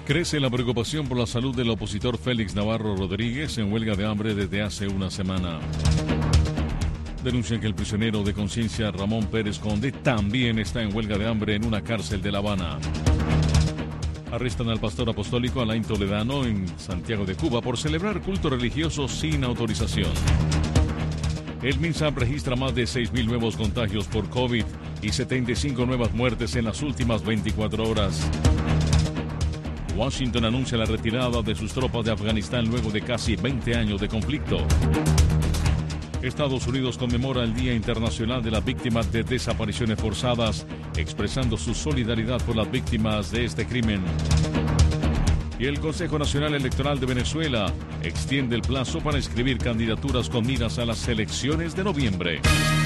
Crece la preocupación por la salud del opositor Félix Navarro Rodríguez en huelga de hambre desde hace una semana. Denuncian que el prisionero de conciencia Ramón Pérez Conde también está en huelga de hambre en una cárcel de La Habana. Arrestan al pastor apostólico Alain Toledano en Santiago de Cuba por celebrar culto religioso sin autorización. El MINSAP registra más de 6.000 nuevos contagios por COVID y 75 nuevas muertes en las últimas 24 horas. Washington anuncia la retirada de sus tropas de Afganistán luego de casi 20 años de conflicto. Estados Unidos conmemora el Día Internacional de las Víctimas de Desapariciones Forzadas, expresando su solidaridad por las víctimas de este crimen. Y el Consejo Nacional Electoral de Venezuela extiende el plazo para inscribir candidaturas con miras a las elecciones de noviembre.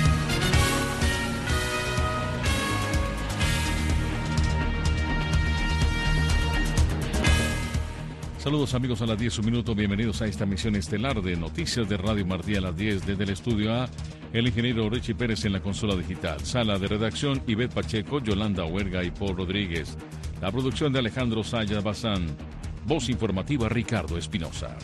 Saludos amigos a las 10, un minuto, bienvenidos a esta emisión estelar de Noticias de Radio Martí a las 10 desde el estudio A, el ingeniero Richie Pérez en la consola digital, sala de redacción Ivette Pacheco, Yolanda Huerga y Paul Rodríguez, la producción de Alejandro Sayas Bazán, voz informativa Ricardo Espinosa.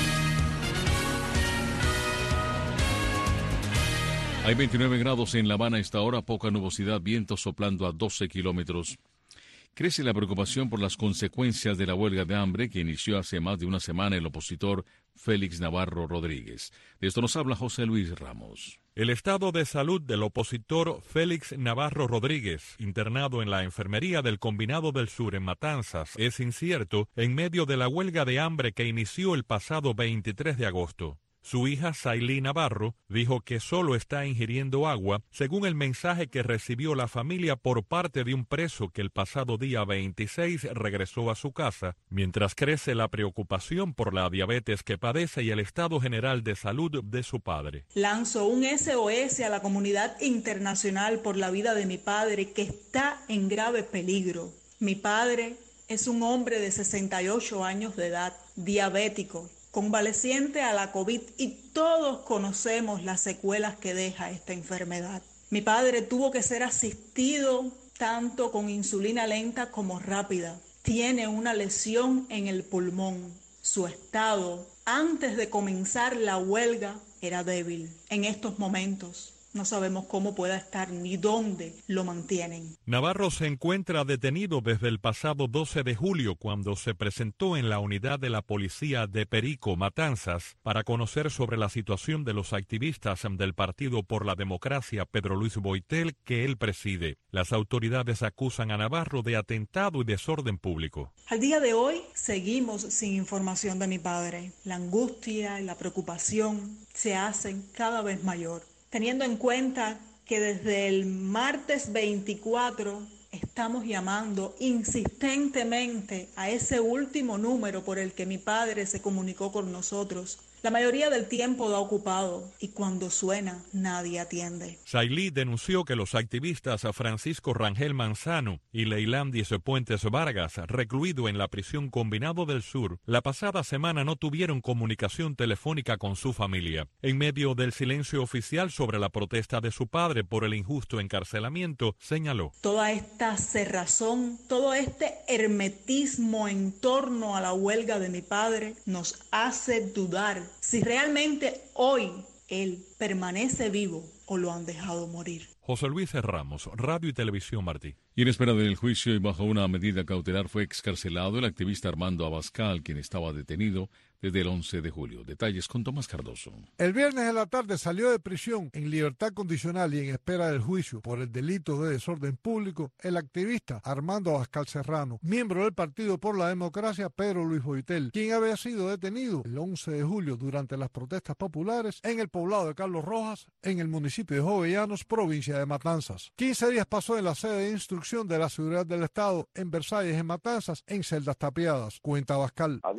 Hay 29 grados en La Habana a esta hora, poca nubosidad, viento soplando a 12 kilómetros. Crece la preocupación por las consecuencias de la huelga de hambre que inició hace más de una semana el opositor Félix Navarro Rodríguez. De esto nos habla José Luis Ramos. El estado de salud del opositor Félix Navarro Rodríguez, internado en la enfermería del Combinado del Sur en Matanzas, es incierto en medio de la huelga de hambre que inició el pasado 23 de agosto. Su hija, Sailí Navarro, dijo que solo está ingiriendo agua, según el mensaje que recibió la familia por parte de un preso que el pasado día 26 regresó a su casa, mientras crece la preocupación por la diabetes que padece y el estado general de salud de su padre. Lanzo un SOS a la comunidad internacional por la vida de mi padre, que está en grave peligro. Mi padre es un hombre de 68 años de edad, diabético, convaleciente a la COVID, y todos conocemos las secuelas que deja esta enfermedad. Mi padre tuvo que ser asistido tanto con insulina lenta como rápida. Tiene una lesión en el pulmón. Su estado, antes de comenzar la huelga, era débil. En estos momentos no sabemos cómo pueda estar ni dónde lo mantienen. Navarro se encuentra detenido desde el pasado 12 de julio, cuando se presentó en la unidad de la policía de Perico, Matanzas, para conocer sobre la situación de los activistas del Partido por la Democracia Pedro Luis Boitel, que él preside. Las autoridades acusan a Navarro de atentado y desorden público. Al día de hoy seguimos sin información de mi padre. La angustia y la preocupación se hacen cada vez mayor, teniendo en cuenta que desde el martes 24 estamos llamando insistentemente a ese último número por el que mi padre se comunicó con nosotros. La mayoría del tiempo da ocupado y cuando suena nadie atiende. Sailí denunció que los activistas Francisco Rangel Manzano y Leilandis Puentes Vargas, recluido en la prisión Combinado del Sur, la pasada semana no tuvieron comunicación telefónica con su familia. En medio del silencio oficial sobre la protesta de su padre por el injusto encarcelamiento, señaló: toda esta cerrazón, todo este hermetismo en torno a la huelga de mi padre nos hace dudar si realmente hoy él permanece vivo o lo han dejado morir. José Luis Ramos, Radio y Televisión Martí. Y en espera del juicio y bajo una medida cautelar fue excarcelado el activista Armando Abascal, quien estaba detenido desde el 11 de julio. Detalles con Tomás Cardoso. El viernes en la tarde salió de prisión en libertad condicional y en espera del juicio por el delito de desorden público el activista Armando Abascal Serrano, miembro del Partido por la Democracia Pedro Luis Boitel, quien había sido detenido el 11 de julio durante las protestas populares en el poblado de Carlos Rojas, en el municipio de Jovellanos, provincia de Matanzas. 15 días pasó en la sede de instrucción de la Seguridad del Estado en Versalles, en Matanzas, en celdas tapiadas. Cuenta Abascal: habíamos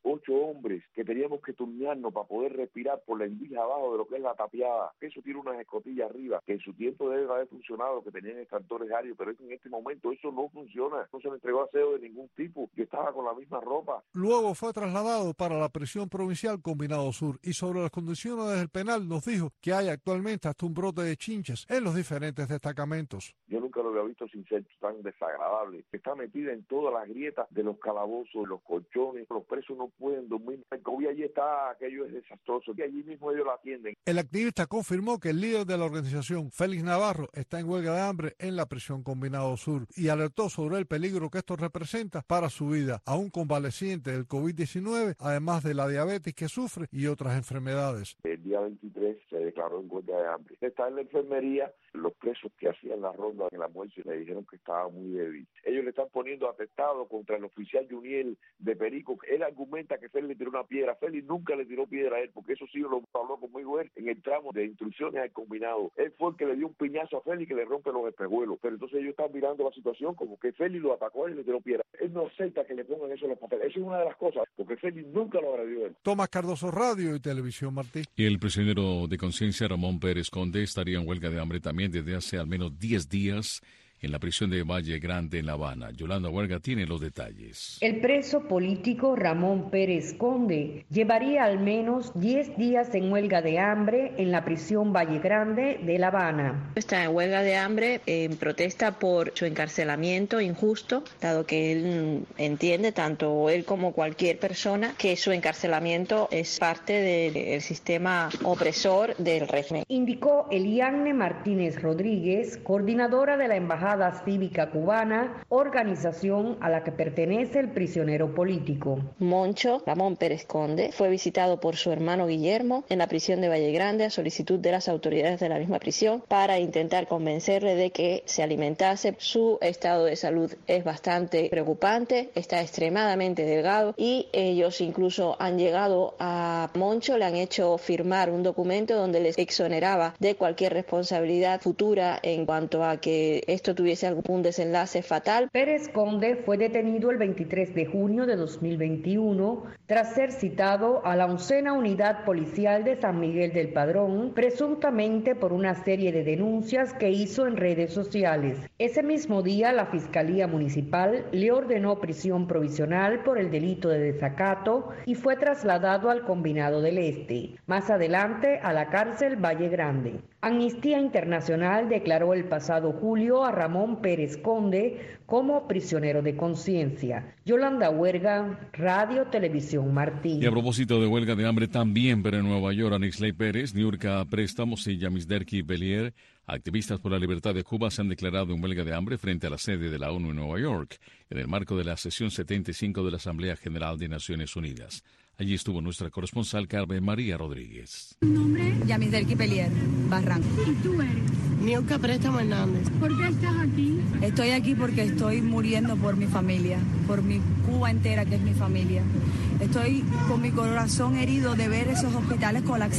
8 hombres que teníamos que turnearnos para poder respirar por la endija abajo de lo que es la tapiada. Eso tiene unas escotillas arriba, que en su tiempo debe haber funcionado, que tenían extractores aéreos, pero en este momento eso no funciona. No se le entregó aseo de ningún tipo. Yo estaba con la misma ropa. Luego fue trasladado para la prisión provincial Combinado Sur y sobre las condiciones del penal nos dijo que hay actualmente hasta un brote de chinches en los diferentes destacamentos. Yo nunca lo había visto sin ser tan desagradable. Está metida en todas las grietas de los calabozos, de los colchones. Los presos no pueden dormir. El COVID allí está, aquello es desastroso. Y allí mismo ellos la atienden. El activista confirmó que el líder de la organización, Félix Navarro, está en huelga de hambre en la prisión Combinado Sur y alertó sobre el peligro que esto representa para su vida, aún convaleciente del COVID-19, además de la diabetes que sufre y otras enfermedades. El día 23 se declaró en huelga de hambre. Está en la enfermería. Los presos que hacían la ronda en el almuerzo le dijeron que estaba muy débil. Ellos le están poniendo atestado contra el oficial Juniel de Perico. Él argumenta que Félix le tiró una piedra. Félix nunca le tiró piedra a él, porque eso sí lo habló conmigo él en el tramo de instrucciones al combinado. Él fue el que le dio un piñazo a Félix que le rompe los espejuelos. Pero entonces ellos están mirando la situación como que Félix lo atacó a él y le tiró piedra. Él no acepta que le pongan eso en los papeles. Eso es una de las cosas, porque Félix nunca lo agredió a él. Tomás Cardoso, Radio y Televisión Martí. Y el prisionero de conciencia Ramón Pérez Conde estaría en huelga de hambre también desde hace al menos 10 días en la prisión de Valle Grande en La Habana. Yolanda Huerga tiene los detalles. El preso político Ramón Pérez Conde llevaría al menos 10 días en huelga de hambre en la prisión Valle Grande de La Habana. Está en huelga de hambre en protesta por su encarcelamiento injusto, dado que él entiende, tanto él como cualquier persona, que su encarcelamiento es parte del sistema opresor del régimen. Indicó Eliane Martínez Rodríguez, coordinadora de la Embajada Cívica Cubana, organización a la que pertenece el prisionero político. Moncho Ramón Pérez Conde fue visitado por su hermano Guillermo en la prisión de Valle Grande a solicitud de las autoridades de la misma prisión para intentar convencerle de que se alimentase. Su estado de salud es bastante preocupante, está extremadamente delgado y ellos incluso han llegado a Moncho, le han hecho firmar un documento donde les exoneraba de cualquier responsabilidad futura en cuanto a que esto tuviese algún desenlace fatal. Pérez Conde fue detenido el 23 de junio de 2021 tras ser citado a la 11ª Unidad Policial de San Miguel del Padrón, presuntamente por una serie de denuncias que hizo en redes sociales. Ese mismo día, la Fiscalía Municipal le ordenó prisión provisional por el delito de desacato y fue trasladado al Combinado del Este, más adelante a la cárcel Valle Grande. Amnistía Internacional declaró el pasado julio a Ramón Pérez Conde como prisionero de conciencia. Yolanda Huerga, Radio Televisión Martí. Y a propósito de huelga de hambre también, pero en Nueva York, Anisley Pérez, Niurka Préstamos y Yamisderki Belier, activistas por la libertad de Cuba, se han declarado en huelga de hambre frente a la sede de la ONU en Nueva York, en el marco de la sesión 75 de la Asamblea General de Naciones Unidas. Allí estuvo nuestra corresponsal Carmen María Rodríguez. ¿Tu nombre? Yamisderki Belier, Barranco. ¿Y tú eres? Niurka Préstamo Hernández. ¿Por qué estás aquí? Estoy aquí porque estoy muriendo por mi familia, por mi Cuba entera, que es mi familia. Estoy con mi corazón herido de ver esos hospitales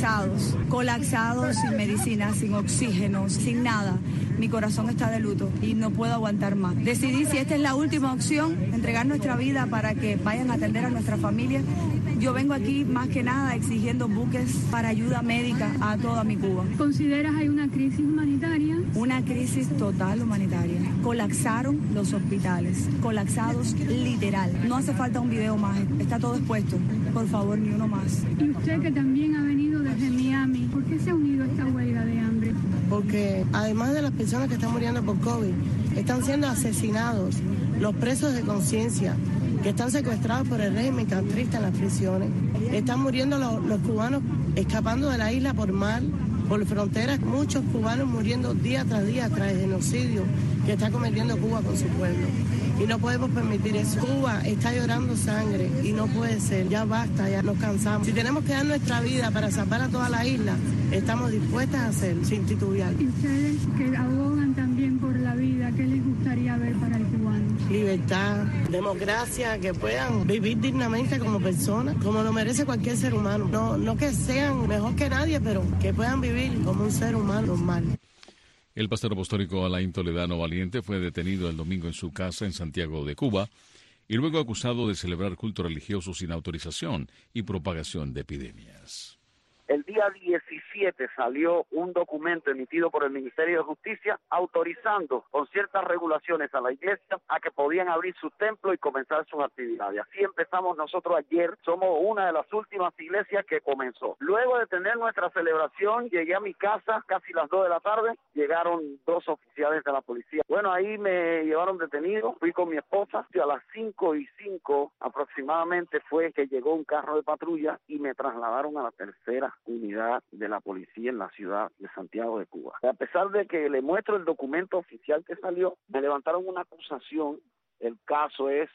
colapsados sin medicina, sin oxígeno, sin nada. Mi corazón está de luto y no puedo aguantar más. Decidí, si esta es la última opción, entregar nuestra vida para que vayan a atender a nuestra familia. Yo vengo aquí más que nada exigiendo buques para ayuda médica a toda mi Cuba. ¿Consideras hay una crisis humanitaria? Una crisis total humanitaria. Colapsaron los hospitales, colapsados literal. No hace falta un video más, está todo expuesto. Por favor, ni uno más. Y usted, que también ha venido desde Miami, ¿por qué se ha unido a esta huelga de hambre? Porque además de las personas que están muriendo por COVID, están siendo asesinados los presos de conciencia, que están secuestrados por el régimen castrista en las prisiones. Están muriendo los cubanos escapando de la isla por mar, por fronteras, muchos cubanos muriendo día tras día tras el genocidio que está cometiendo Cuba con su pueblo. Y no podemos permitir eso. Cuba está llorando sangre y no puede ser. Ya basta, ya nos cansamos. Si tenemos que dar nuestra vida para salvar a toda la isla, estamos dispuestas a hacer, sin titubear. ¿Y ustedes, que abogan también por la vida, qué les gustaría ver para el cubano? Libertad, democracia, que puedan vivir dignamente como personas, como lo merece cualquier ser humano. No que sean mejor que nadie, pero que puedan vivir como un ser humano normal. El pastor apostólico Alain Toledano Valiente fue detenido el domingo en su casa en Santiago de Cuba y luego acusado de celebrar cultos religiosos sin autorización y propagación de epidemias. El día 17 salió un documento emitido por el Ministerio de Justicia autorizando con ciertas regulaciones a la iglesia a que podían abrir sus templos y comenzar sus actividades. Así empezamos nosotros ayer, somos una de las últimas iglesias que comenzó. Luego de tener nuestra celebración, llegué a mi casa casi las 2 de la tarde, llegaron 2 oficiales de la policía. Bueno, ahí me llevaron detenido, fui con mi esposa, y a las 5:05 aproximadamente fue que llegó un carro de patrulla y me trasladaron a la tercera unidad de la policía en la ciudad de Santiago de Cuba. A pesar de que le muestro el documento oficial que salió, me levantaron una acusación. El caso es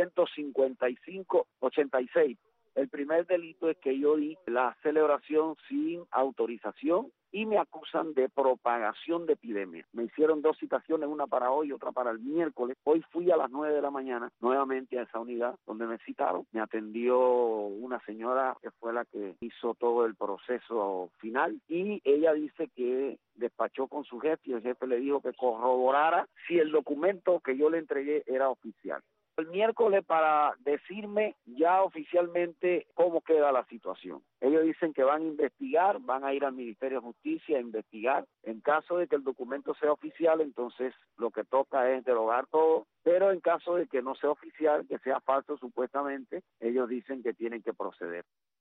155-86. El primer delito es que yo di la celebración sin autorización y me acusan de propagación de epidemia. Me hicieron 2 citaciones, una para hoy y otra para el miércoles. Hoy fui a las 9 de la mañana nuevamente a esa unidad donde me citaron. Me atendió una señora que fue la que hizo todo el proceso final y ella dice que despachó con su jefe y el jefe le dijo que corroborara si el documento que yo le entregué era oficial. El miércoles para decirme ya oficialmente cómo queda la situación. Ellos dicen que van a investigar, van a ir al Ministerio de Justicia a investigar. En caso de que el documento sea oficial, entonces lo que toca es derogar todo. Pero en caso de que no sea oficial, que sea falso supuestamente, ellos dicen que tienen que proceder.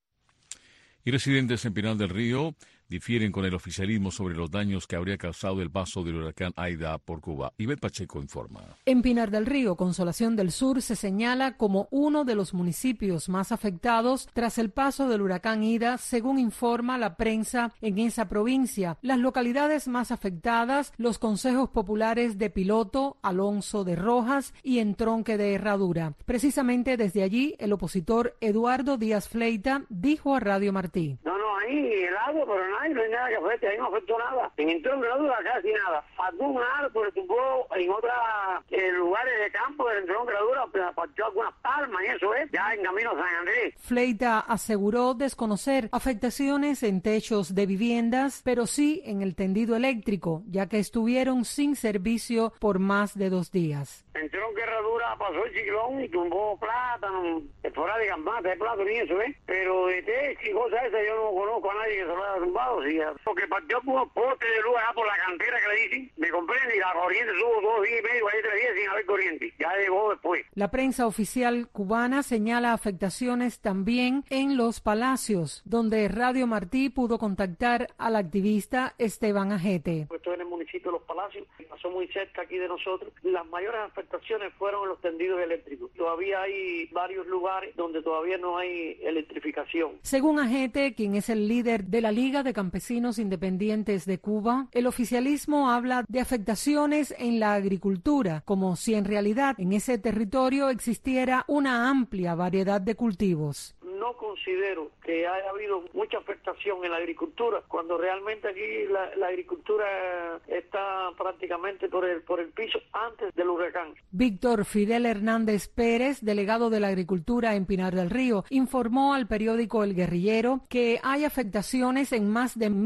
Y residentes en Pinar del Río difieren con el oficialismo sobre los daños que habría causado el paso del huracán Aida por Cuba. Ivette Pacheco informa. En Pinar del Río, Consolación del Sur se señala como uno de los municipios más afectados tras el paso del huracán Ida, según informa la prensa en esa provincia. Las localidades más afectadas, los consejos populares de Piloto, Alonso de Rojas y Entronque de Herradura. Precisamente desde allí, el opositor Eduardo Díaz Fleita dijo a Radio Martí. No, ahí el agua, pero no hay nada que afecte, ahí no afectó nada. En Entronque de Herradura casi nada. Algún árbol tumbó en otros lugares de campo de Entronque de Herradura, partió algunas palmas y eso es, ya en camino a San Andrés. Fleita aseguró desconocer afectaciones en techos de viviendas, pero sí en el tendido eléctrico, ya que estuvieron sin servicio por más de 2 días. En Entronque de Herradura pasó el ciclón y tumbó plátano, esporádicamente de plátano y eso es, pero de techo y cosas esas yo no conozco a nadie que se lo haya tumbado, sí, porque partió unos postes de luz allá por la cantera que le dicen, me comprende, y la corriente tuvo 2 días y medio, ahí 3 días sin haber corriente, ya llegó después. La prensa oficial cubana señala afectaciones también en Los Palacios, donde Radio Martí pudo contactar al activista Esteban Ajete. Estoy en el municipio de Los Palacios, pasó muy cerca aquí de nosotros. Las mayores afectaciones fueron en los tendidos eléctricos. Todavía hay varios lugares donde todavía no hay electrificación. Según Ajete, quien es el líder de la Liga de Campesinos Independientes de Cuba, el oficialismo habla de afectaciones en la agricultura, como si en realidad en ese territorio existiera una amplia variedad de cultivos. No considero que haya habido mucha afectación en la agricultura, cuando realmente aquí la agricultura está prácticamente por el piso antes del huracán. Víctor Fidel Hernández Pérez, delegado de la agricultura en Pinar del Río, informó al periódico El Guerrillero que hay afectaciones en más de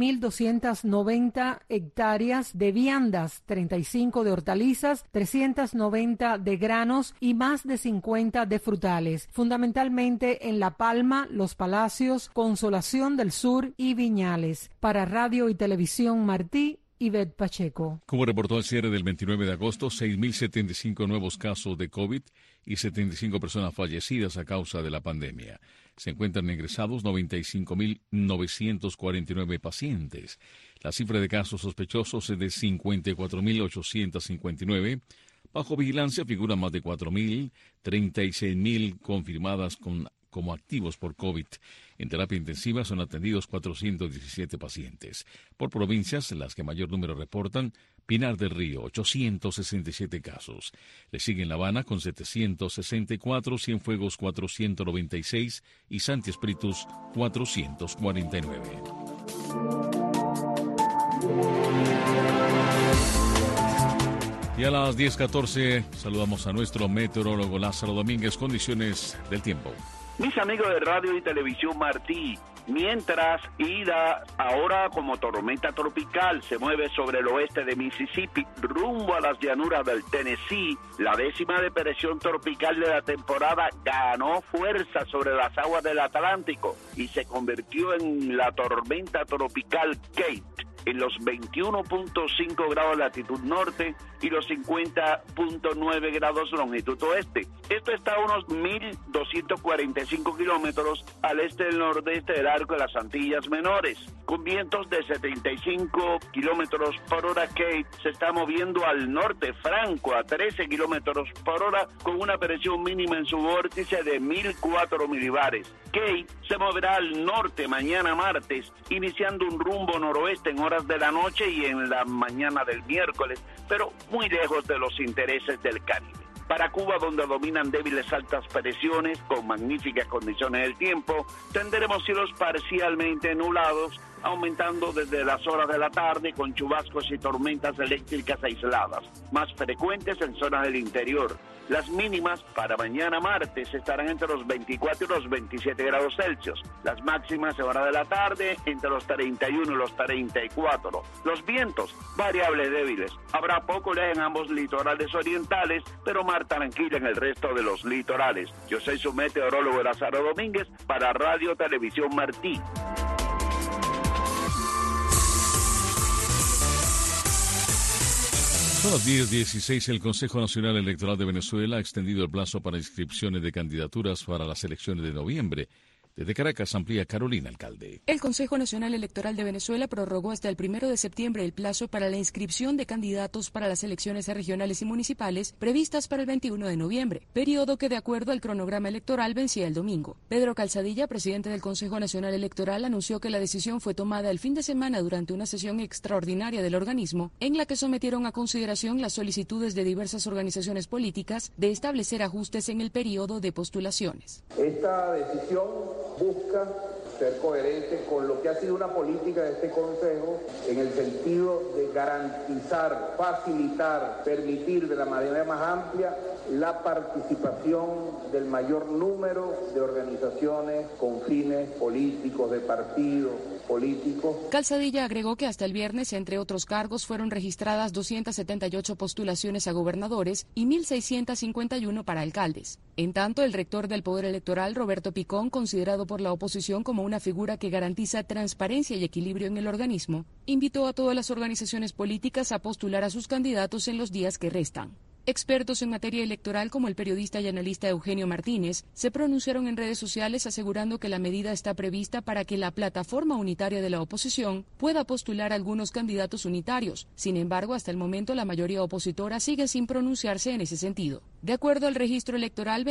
1.290 hectáreas de viandas, 35 de hortalizas, 390 de granos y más de 50 de frutales, fundamentalmente en La Palma, Los Palacios, Consolación del Sur y Viñales. Para Radio y Televisión Martí, Ivette Pacheco. Como reportó al cierre del 29 de agosto, 6.075 nuevos casos de COVID y 75 personas fallecidas a causa de la pandemia. Se encuentran ingresados 95.949 pacientes. La cifra de casos sospechosos es de 54.859. Bajo vigilancia figuran más de 4.000, 36.000 confirmadas como activos por COVID. En terapia intensiva son atendidos 417 pacientes. Por provincias, las que mayor número reportan, Pinar del Río, 867 casos. Le siguen La Habana con 764, Cienfuegos 496 y Santi Espíritus 449. Y a las 10:14 saludamos a nuestro meteorólogo Lázaro Domínguez. Condiciones del tiempo. Mis amigos de Radio y Televisión Martí, Mientras Ida, ahora como tormenta tropical, se mueve sobre el oeste de Mississippi rumbo a las llanuras del Tennessee, la 10ª depresión tropical de la temporada ganó fuerza sobre las aguas del Atlántico y se convirtió en la tormenta tropical Kate, en los 21.5 grados latitud norte y los 50.9 grados longitud oeste. Esto está a unos 1.245 kilómetros al este del nordeste del arco de las Antillas Menores. Con vientos de 75 kilómetros por hora, Kate se está moviendo al norte franco a 13 kilómetros por hora con una presión mínima en su vórtice de 1.004 milibares. Kate se moverá al norte mañana martes, iniciando un rumbo noroeste en horas de la noche y en la mañana del miércoles, pero muy lejos de los intereses del Caribe. Para Cuba, donde dominan débiles altas presiones con magníficas condiciones del tiempo, tendremos cielos parcialmente nublados, aumentando desde las horas de la tarde con chubascos y tormentas eléctricas aisladas, más frecuentes en zonas del interior. Las mínimas para mañana martes estarán entre los 24 y los 27 grados Celsius. Las máximas en hora de la tarde entre los 31 y los 34. Los vientos variables débiles. Habrá poco oleaje en ambos litorales orientales, pero mar tranquila en el resto de los litorales. Yo soy su meteorólogo Lázaro Domínguez para Radio Televisión Martí. Son las 10:16. El Consejo Nacional Electoral de Venezuela ha extendido el plazo para inscripciones de candidaturas para las elecciones de noviembre. Desde Caracas amplía Carolina Alcalde. El Consejo Nacional Electoral de Venezuela prorrogó hasta el 1 de septiembre el plazo para la inscripción de candidatos para las elecciones regionales y municipales previstas para el 21 de noviembre, periodo que de acuerdo al cronograma electoral vencía el domingo. Pedro Calzadilla, presidente del Consejo Nacional Electoral, anunció que la decisión fue tomada el fin de semana durante una sesión extraordinaria del organismo en la que sometieron a consideración las solicitudes de diversas organizaciones políticas de establecer ajustes en el periodo de postulaciones. Esta decisión busca ser coherente con lo que ha sido una política de este Consejo en el sentido de garantizar, facilitar, permitir de la manera más amplia la participación del mayor número de organizaciones con fines políticos, de partidos políticos. Calzadilla agregó que hasta el viernes, entre otros cargos, fueron registradas 278 postulaciones a gobernadores y 1.651 para alcaldes. En tanto, el rector del Poder Electoral, Roberto Picón, considerado por la oposición como una figura que garantiza transparencia y equilibrio en el organismo, invitó a todas las organizaciones políticas a postular a sus candidatos en los días que restan. Expertos en materia electoral como el periodista y analista Eugenio Martínez se pronunciaron en redes sociales asegurando que la medida está prevista para que la plataforma unitaria de la oposición pueda postular a algunos candidatos unitarios. Sin embargo, hasta el momento la mayoría opositora sigue sin pronunciarse en ese sentido. De acuerdo al registro electoral,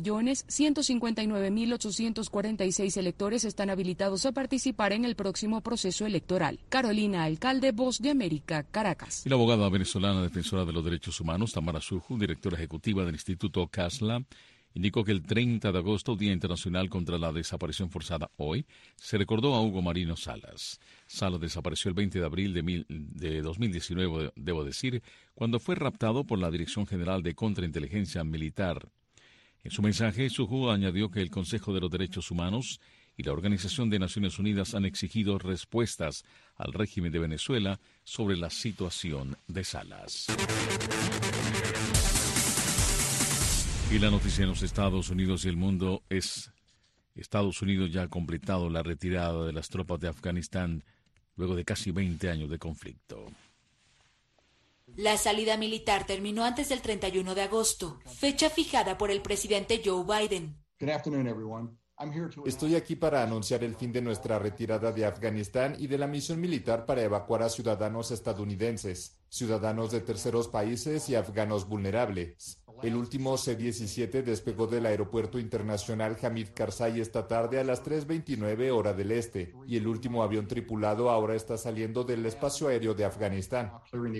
21.159.846 electores están habilitados a participar en el próximo proceso electoral. Carolina Alcalde, Voz de América, Caracas. Y la abogada venezolana defensora de los derechos humanos, Tamara Suju, directora ejecutiva del Instituto CASLA, indicó que el 30 de agosto, Día Internacional contra la Desaparición Forzada, hoy, se recordó a Hugo Marino Salas. Salas desapareció el 20 de abril de 2019, debo decir, cuando fue raptado por la Dirección General de Contrainteligencia Militar. En su mensaje, Suju añadió que el Consejo de los Derechos Humanos y la Organización de Naciones Unidas han exigido respuestas al régimen de Venezuela sobre la situación de Salas. Y la noticia en los Estados Unidos y el mundo es: Estados Unidos ya ha completado la retirada de las tropas de Afganistán luego de casi 20 años de conflicto. La salida militar terminó antes del 31 de agosto, fecha fijada por el presidente Joe Biden. Estoy aquí para anunciar el fin de nuestra retirada de Afganistán y de la misión militar para evacuar a ciudadanos estadounidenses, ciudadanos de terceros países y afganos vulnerables. El último C-17 despegó del Aeropuerto Internacional Hamid Karzai esta tarde a las 3:29 hora del este, y el último avión tripulado ahora está saliendo del espacio aéreo de Afganistán.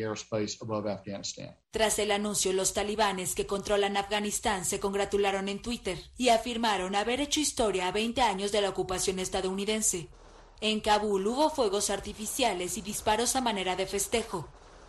Tras el anuncio, los talibanes que controlan Afganistán se congratularon en Twitter y afirmaron haber hecho historia a 20 años de la ocupación estadounidense. En Kabul hubo fuegos artificiales y disparos a manera de festejo.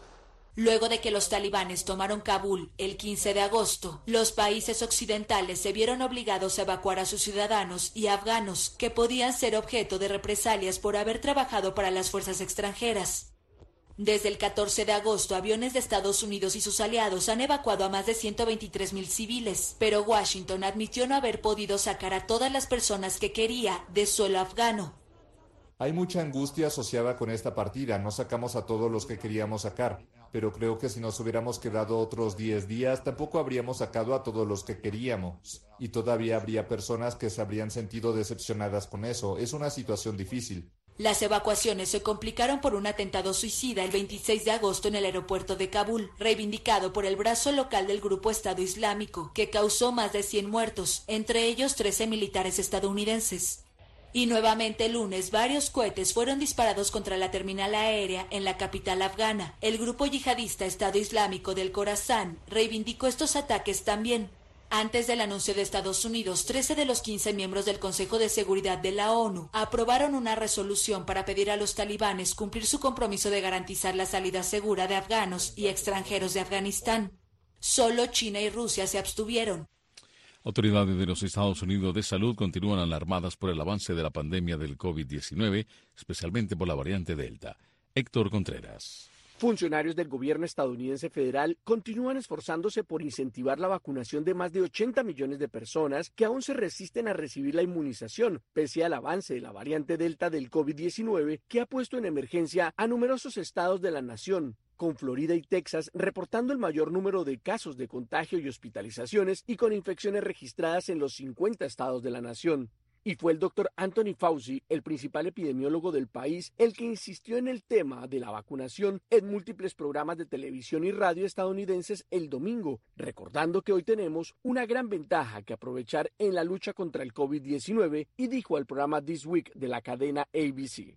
Luego de que los talibanes tomaron Kabul el 15 de agosto, los países occidentales se vieron obligados a evacuar a sus ciudadanos y afganos que podían ser objeto de represalias por haber trabajado para las fuerzas extranjeras. Desde el 14 de agosto, aviones de Estados Unidos y sus aliados han evacuado a más de 123,000 civiles, pero Washington admitió no haber podido sacar a todas las personas que quería de suelo afgano. Hay mucha angustia asociada con esta partida, no sacamos a todos los que queríamos sacar, pero creo que si nos hubiéramos quedado otros 10 días, tampoco habríamos sacado a todos los que queríamos. Y todavía habría personas que se habrían sentido decepcionadas con eso. Es una situación difícil. Las evacuaciones se complicaron por un atentado suicida el 26 de agosto en el aeropuerto de Kabul, reivindicado por el brazo local del grupo Estado Islámico, que causó más de 100 muertos, entre ellos 13 militares estadounidenses. Y nuevamente el lunes varios cohetes fueron disparados contra la terminal aérea en la capital afgana. El grupo yihadista Estado Islámico del Khorasan reivindicó estos ataques también. Antes del anuncio de Estados Unidos, 13 de los 15 miembros del Consejo de Seguridad de la ONU aprobaron una resolución para pedir a los talibanes cumplir su compromiso de garantizar la salida segura de afganos y extranjeros de Afganistán. Solo China y Rusia se abstuvieron. Autoridades de los Estados Unidos de Salud continúan alarmadas por el avance de la pandemia del COVID-19, especialmente por la variante Delta. Héctor Contreras. Funcionarios del gobierno estadounidense federal continúan esforzándose por incentivar la vacunación de más de 80 millones de personas que aún se resisten a recibir la inmunización, pese al avance de la variante Delta del COVID-19 que ha puesto en emergencia a numerosos estados de la nación, con Florida y Texas reportando el mayor número de casos de contagio y hospitalizaciones y con infecciones registradas en los 50 estados de la nación. Y fue el doctor Anthony Fauci, el principal epidemiólogo del país, el que insistió en el tema de la vacunación en múltiples programas de televisión y radio estadounidenses el domingo, recordando que hoy tenemos una gran ventaja que aprovechar en la lucha contra el COVID-19 y dijo al programa This Week de la cadena ABC.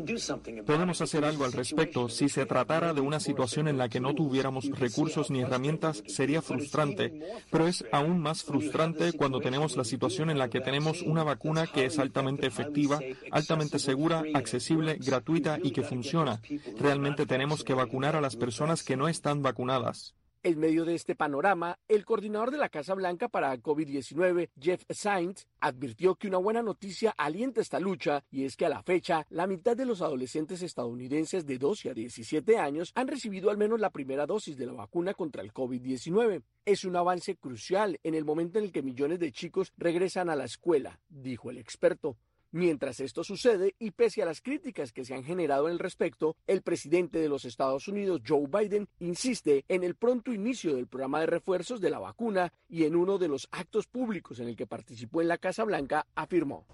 Podemos hacer algo al respecto. Si se tratara de una situación en la que no tuviéramos recursos ni herramientas, sería frustrante, pero es aún más frustrante cuando tenemos la situación en la que tenemos una vacuna que es altamente efectiva, altamente segura, accesible, gratuita y que funciona. Realmente tenemos que vacunar a las personas que no están vacunadas. En medio de este panorama, el coordinador de la Casa Blanca para COVID-19, Jeff Zients, advirtió que una buena noticia alienta esta lucha y es que a la fecha, la mitad de los adolescentes estadounidenses de 12 a 17 años han recibido al menos la primera dosis de la vacuna contra el COVID-19. Es un avance crucial en el momento en el que millones de chicos regresan a la escuela, dijo el experto. Mientras esto sucede, y pese a las críticas que se han generado al respecto, el presidente de los Estados Unidos, Joe Biden, insiste en el pronto inicio del programa de refuerzos de la vacuna y en uno de los actos públicos en el que participó en la Casa Blanca, afirmó: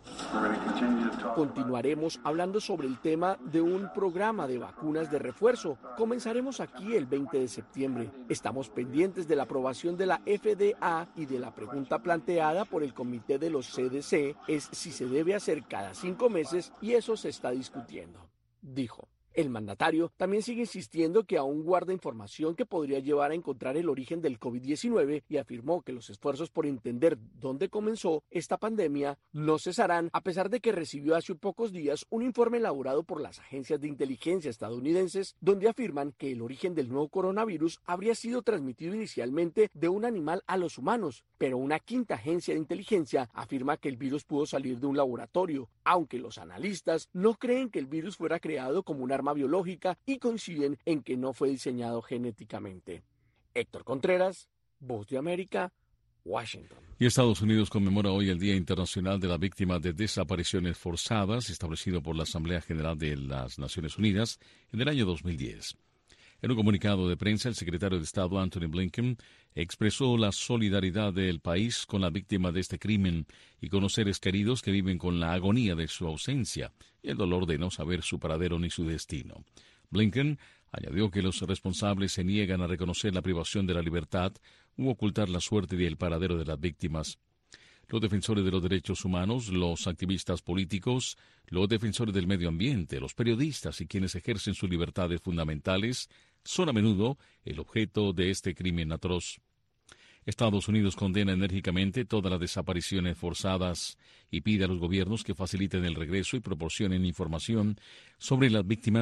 continuaremos hablando sobre el tema de un programa de vacunas de refuerzo. Comenzaremos aquí el 20 de septiembre. Estamos pendientes de la aprobación de la FDA y de la pregunta planteada por el comité de los CDC es si se debe hacer cada 5 meses y eso se está discutiendo, dijo. El mandatario también sigue insistiendo que aún guarda información que podría llevar a encontrar el origen del COVID-19 y afirmó que los esfuerzos por entender dónde comenzó esta pandemia no cesarán a pesar de que recibió hace pocos días un informe elaborado por las agencias de inteligencia estadounidenses donde afirman que el origen del nuevo coronavirus habría sido transmitido inicialmente de un animal a los humanos, pero una quinta agencia de inteligencia afirma que el virus pudo salir de un laboratorio, aunque los analistas no creen que el virus fuera creado como un arma biológica y coinciden en que no fue diseñado genéticamente. Héctor Contreras, Voz de América, Washington. Y Estados Unidos conmemora hoy el Día Internacional de la Víctima de Desapariciones Forzadas, establecido por la Asamblea General de las Naciones Unidas en el año 2010. En un comunicado de prensa, el secretario de Estado Antony Blinken expresó la solidaridad del país con la víctima de este crimen y con los seres queridos que viven con la agonía de su ausencia y el dolor de no saber su paradero ni su destino. Blinken añadió que los responsables se niegan a reconocer la privación de la libertad u ocultar la suerte y el paradero de las víctimas. Los defensores de los derechos humanos, los activistas políticos, los defensores del medio ambiente, los periodistas y quienes ejercen sus libertades fundamentales son a menudo el objeto de este crimen atroz. Estados Unidos condena enérgicamente todas las desapariciones forzadas y pide a los gobiernos que faciliten el regreso y proporcionen información sobre las víctimas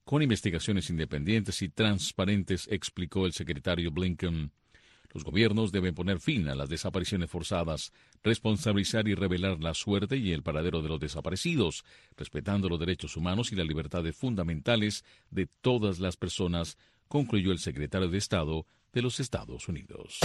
con investigaciones independientes y transparentes, explicó el secretario Blinken. Los gobiernos deben poner fin a las desapariciones forzadas, responsabilizar y revelar la suerte y el paradero de los desaparecidos, respetando los derechos humanos y las libertades fundamentales de todas las personas, concluyó el secretario de Estado de los Estados Unidos.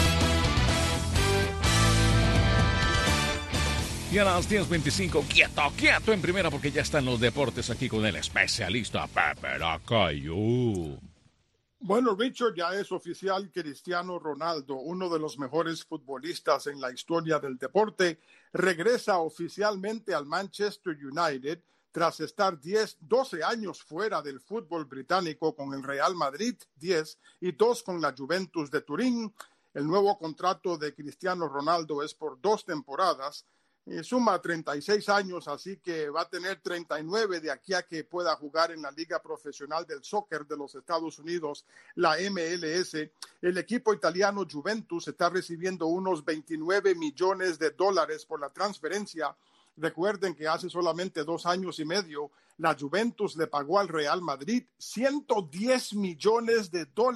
Y a las 10:25, quieto en primera, porque ya están los deportes aquí con el especialista Pepe Lacayo. Bueno, Richard, ya es oficial, Cristiano Ronaldo, uno de los mejores futbolistas en la historia del deporte, regresa oficialmente al Manchester United tras estar 12 años fuera del fútbol británico con el Real Madrid, 10, y 2 con la Juventus de Turín. El nuevo contrato de Cristiano Ronaldo es por 2 temporadas. Suma 36 años, así que va a tener 39 de aquí a que pueda jugar en la Liga Profesional del Soccer de los Estados Unidos, la MLS. El equipo italiano Juventus está recibiendo unos $29 millones por la transferencia. Recuerden que hace solamente 2 años y medio la Juventus le pagó al Real Madrid $110 millones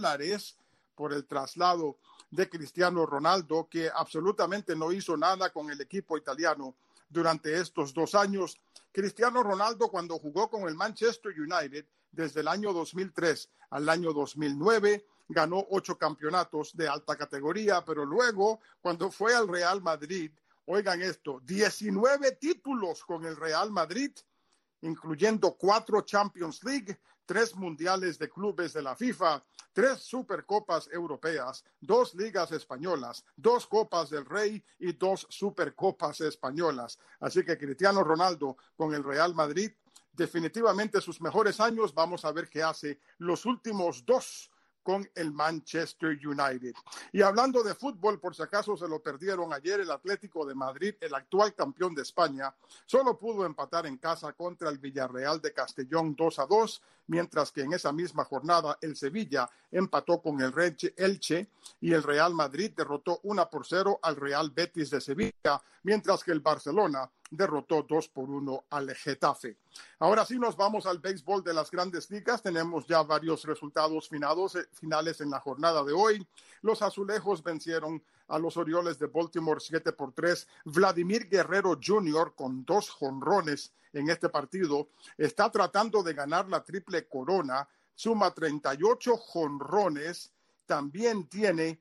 por el traslado de Cristiano Ronaldo, que absolutamente no hizo nada con el equipo italiano durante estos 2 años. Cristiano Ronaldo, cuando jugó con el Manchester United desde el año 2003 al año 2009, ganó 8 campeonatos de alta categoría, pero luego, cuando fue al Real Madrid, oigan esto, 19 títulos con el Real Madrid, incluyendo 4 Champions League, 3 mundiales de clubes de la FIFA, 3 supercopas europeas, 2 ligas españolas, 2 copas del Rey y 2 supercopas españolas. Así que Cristiano Ronaldo con el Real Madrid, definitivamente sus mejores años. Vamos a ver qué hace los últimos 2 con el Manchester United. Y hablando de fútbol, por si acaso se lo perdieron ayer, el Atlético de Madrid, el actual campeón de España, solo pudo empatar en casa contra el Villarreal de Castellón 2-2, mientras que en esa misma jornada el Sevilla empató con el Elche y el Real Madrid derrotó 1-0 al Real Betis de Sevilla, mientras que el Barcelona derrotó 2-1 al Getafe. Ahora sí nos vamos al béisbol de las Grandes Ligas. Tenemos ya varios resultados finales en la jornada de hoy. Los Azulejos vencieron a los Orioles de Baltimore 7-3. Vladimir Guerrero Jr. con 2 jonrones en este partido está tratando de ganar la triple corona. Suma 38 jonrones. También tiene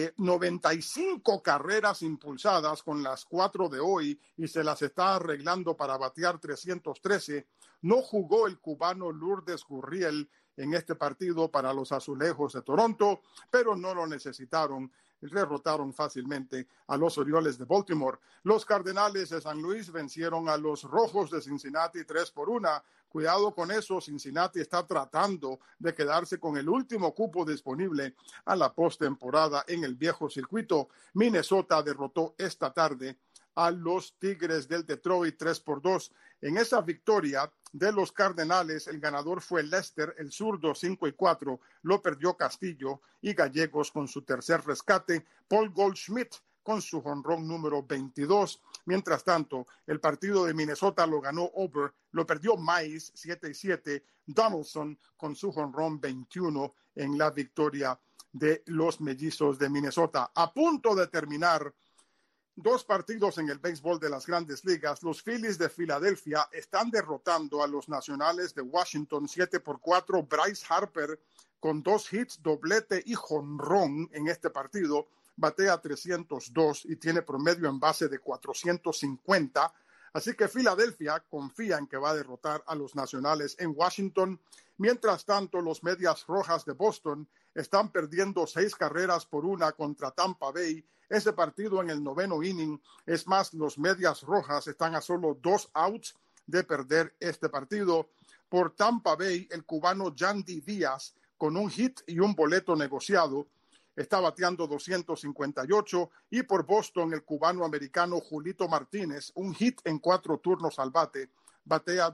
95 carreras impulsadas con las 4 de hoy y se las está arreglando para batear 313. No jugó el cubano Lourdes Gurriel en este partido para los Azulejos de Toronto, pero no lo necesitaron. Derrotaron fácilmente a los Orioles de Baltimore. Los Cardenales de San Luis vencieron a los Rojos de Cincinnati 3-1. Cuidado con eso, Cincinnati está tratando de quedarse con el último cupo disponible a la postemporada en el viejo circuito. Minnesota derrotó esta tarde a los Tigres del Detroit 3-2. En esa victoria de los Cardenales, el ganador fue Lester, el zurdo 5-4, lo perdió Castillo y Gallegos con su tercer rescate, Paul Goldschmidt con su jonrón número 22. Mientras tanto, el partido de Minnesota lo ganó Ober, lo perdió Mize 7-7, Donaldson con su jonrón 21 en la victoria de los Mellizos de Minnesota. A punto de terminar 2 partidos en el béisbol de las Grandes Ligas. Los Phillies de Filadelfia están derrotando a los Nacionales de Washington 7-4. Bryce Harper con 2 hits, doblete y jonrón en este partido. Batea 302 y tiene promedio en base de 450. Así que Filadelfia confía en que va a derrotar a los Nacionales en Washington. Mientras tanto, los Medias Rojas de Boston están perdiendo 6-1 contra Tampa Bay. Ese partido en el 9º inning. Es más, los Medias Rojas están a solo 2 outs de perder este partido. Por Tampa Bay, el cubano Yandy Díaz, con un hit y un boleto negociado, está bateando 258. Y por Boston, el cubano-americano Julito Martínez, un hit en 4 turnos al bate, batea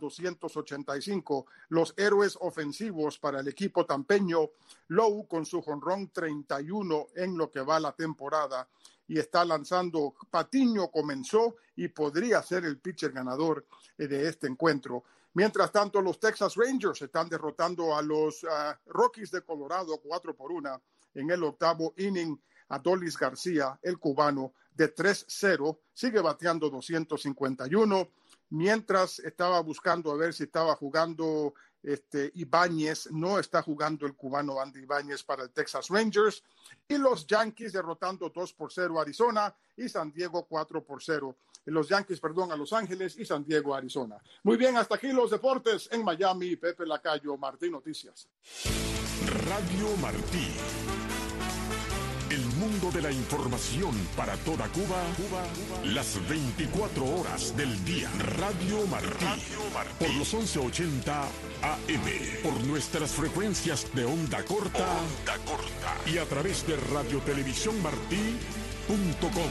285. Los héroes ofensivos para el equipo tampeño, Lowe con su jonrón 31 en lo que va la temporada y está lanzando. Patiño comenzó y podría ser el pitcher ganador de este encuentro. Mientras tanto, los Texas Rangers están derrotando a los Rockies de Colorado 4-1 en el octavo inning. Adolis García, el cubano, de 3-0, sigue bateando 251. Mientras estaba buscando a ver si estaba jugando Ibáñez, no está jugando el cubano Andy Ibáñez para el Texas Rangers. Y los Yankees derrotando 2-0 a Arizona y San Diego 4-0. Los Yankees, a Los Ángeles y San Diego, Arizona. Muy bien, hasta aquí los deportes en Miami. Pepe Lacayo, Martí Noticias. Radio Martí. El mundo de la información para toda Cuba, las 24 horas del día. Radio Martí, por los 1180 AM, por nuestras frecuencias de onda corta, y a través de radiotelevisiónmartí.com.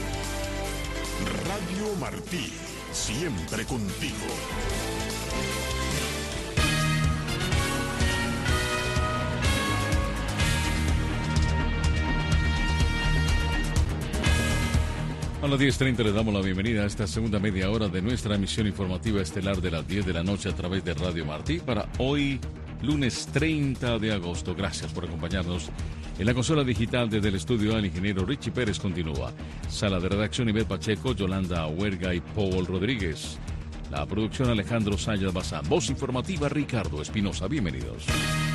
Radio Martí, siempre contigo. A las 10:30 le damos la bienvenida a esta segunda media hora de nuestra emisión informativa estelar de las 10 de la noche a través de Radio Martí para hoy, lunes 30 de agosto. Gracias por acompañarnos. En la consola digital desde el estudio el ingeniero Richie Pérez continúa. Sala de redacción Ivette Pacheco, Yolanda Huerga y Paul Rodríguez. La producción Alejandro Sayas Bazán. Voz informativa Ricardo Espinosa. Bienvenidos.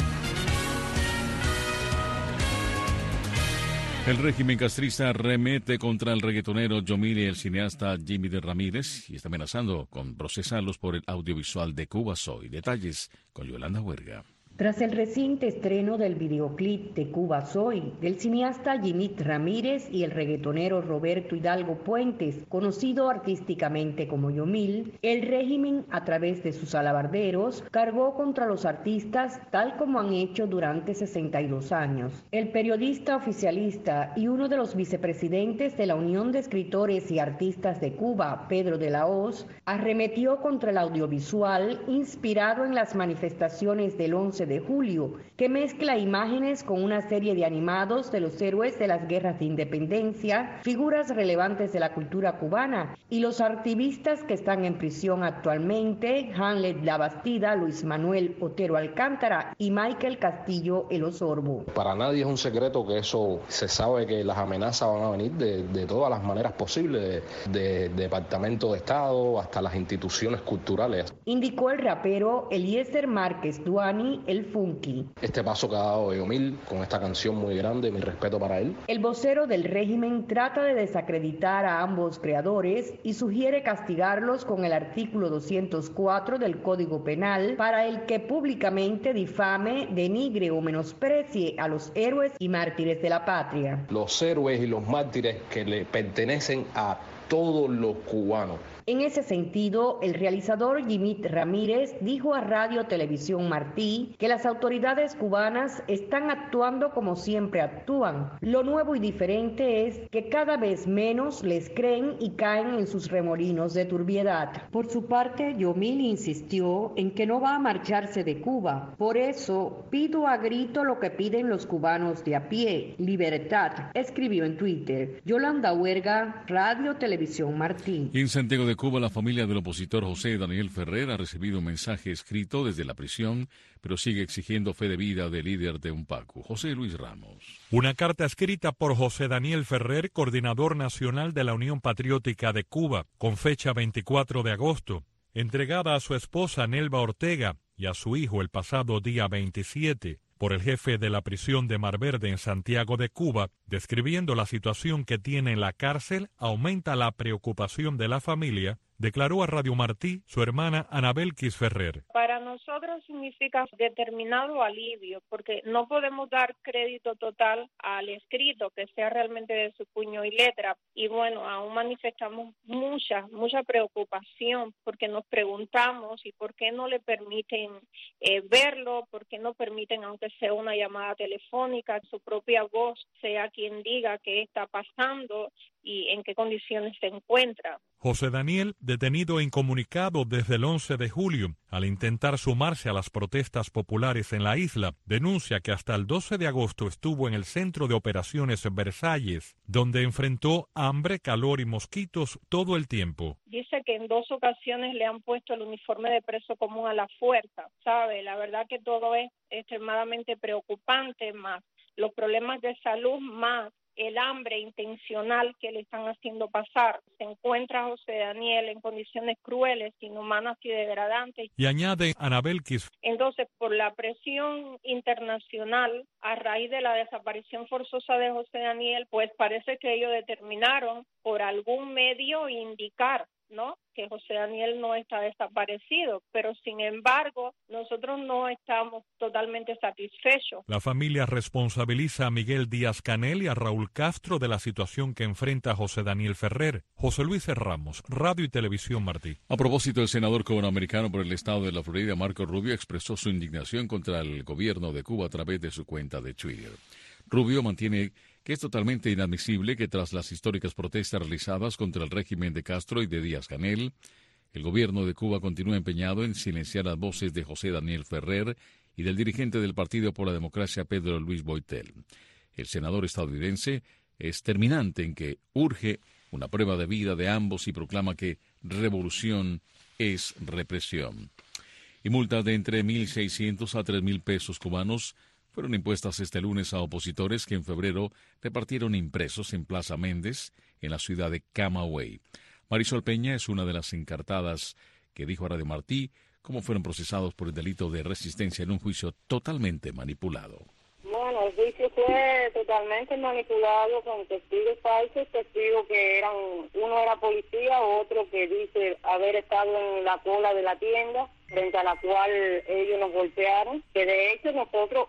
El régimen castrista remete contra el reggaetonero Yomil y el cineasta Jimmy de Ramírez y está amenazando con procesarlos por el audiovisual de Cuba Soy. Detalles con Yolanda Huerga. Tras el reciente estreno del videoclip de Cuba Soy, del cineasta Jimmy Ramírez y el reggaetonero Roberto Hidalgo Puentes, conocido artísticamente como Yomil, el régimen, a través de sus alabarderos, cargó contra los artistas tal como han hecho durante 62 años. El periodista oficialista y uno de los vicepresidentes de la Unión de Escritores y Artistas de Cuba, Pedro de la Hoz, arremetió contra el audiovisual inspirado en las manifestaciones del 11 de julio, que mezcla imágenes con una serie de animados de los héroes de las guerras de independencia, figuras relevantes de la cultura cubana y los activistas que están en prisión actualmente, Hamlet La Bastida, Luis Manuel Otero Alcántara y Michael Castillo El Osorbo. Para nadie es un secreto que eso se sabe que las amenazas van a venir de todas las maneras posibles, de Departamento de Estado hasta las instituciones culturales. Indicó el rapero Eliezer Márquez Duani, el Funky. Este paso que ha dado Yomil con esta canción muy grande, mi respeto para él. El vocero del régimen trata de desacreditar a ambos creadores y sugiere castigarlos con el artículo 204 del Código Penal para el que públicamente difame, denigre o menosprecie a los héroes y mártires de la patria. Los héroes y los mártires que le pertenecen a todos los cubanos. En ese sentido, el realizador Jimmy Ramírez dijo a Radio Televisión Martí que las autoridades cubanas están actuando como siempre actúan. Lo nuevo y diferente es que cada vez menos les creen y caen en sus remolinos de turbiedad. Por su parte, Yomil insistió en que no va a marcharse de Cuba. Por eso, pido a grito lo que piden los cubanos de a pie, libertad, escribió en Twitter. Yolanda Huerga, Radio Televisión Martí. En Santiago de Cuba, la familia del opositor José Daniel Ferrer ha recibido un mensaje escrito desde la prisión, pero sigue exigiendo fe de vida del líder de UNPACU, José Luis Ramos. Una carta escrita por José Daniel Ferrer, coordinador nacional de la Unión Patriótica de Cuba, con fecha 24 de agosto, entregada a su esposa Nelva Ortega y a su hijo el pasado día 27, por el jefe de la prisión de Mar Verde en Santiago de Cuba, describiendo la situación que tiene en la cárcel, aumenta la preocupación de la familia, declaró a Radio Martí su hermana Anabel Quis Ferrer. Para nosotros significa determinado alivio, porque no podemos dar crédito total al escrito que sea realmente de su puño y letra. Y bueno, aún manifestamos mucha preocupación, porque nos preguntamos y por qué no le permiten verlo, por qué no permiten, aunque sea una llamada telefónica, su propia voz sea quien diga qué está pasando, y en qué condiciones se encuentra. José Daniel, detenido incomunicado desde el 11 de julio, al intentar sumarse a las protestas populares en la isla, denuncia que hasta el 12 de agosto estuvo en el Centro de Operaciones Versalles, donde enfrentó hambre, calor y mosquitos todo el tiempo. Dice que en 2 ocasiones le han puesto el uniforme de preso común a la fuerza, ¿sabe? La verdad que todo es extremadamente preocupante, más los problemas de salud, más el hambre intencional que le están haciendo pasar. Se encuentra José Daniel en condiciones crueles, inhumanas y degradantes. Y añade Anabel Quis. Entonces, por la presión internacional, a raíz de la desaparición forzosa de José Daniel, pues parece que ellos determinaron por algún medio indicar, ¿no?, que José Daniel no está desaparecido, pero sin embargo nosotros no estamos totalmente satisfechos. La familia responsabiliza a Miguel Díaz-Canel y a Raúl Castro de la situación que enfrenta José Daniel Ferrer. José Luis Ramos, Radio y Televisión Martí. A propósito, el senador cubanoamericano por el estado de la Florida, Marco Rubio, expresó su indignación contra el gobierno de Cuba a través de su cuenta de Twitter. Rubio mantiene que es totalmente inadmisible que tras las históricas protestas realizadas contra el régimen de Castro y de Díaz-Canel, el gobierno de Cuba continúa empeñado en silenciar las voces de José Daniel Ferrer y del dirigente del Partido por la Democracia, Pedro Luis Boitel. El senador estadounidense es terminante en que urge una prueba de vida de ambos y proclama que revolución es represión. Y multas de entre 1.600 a 3.000 pesos cubanos fueron impuestas este lunes a opositores que en febrero repartieron impresos en Plaza Méndez, en la ciudad de Camagüey. Marisol Peña es una de las encartadas que dijo a Radio Martí cómo fueron procesados por el delito de resistencia en un juicio totalmente manipulado. Bueno, el juicio fue totalmente manipulado con testigos falsos, testigos que uno era policía, otro que dice haber estado en la cola de la tienda, frente a la cual ellos nos golpearon, que de hecho nosotros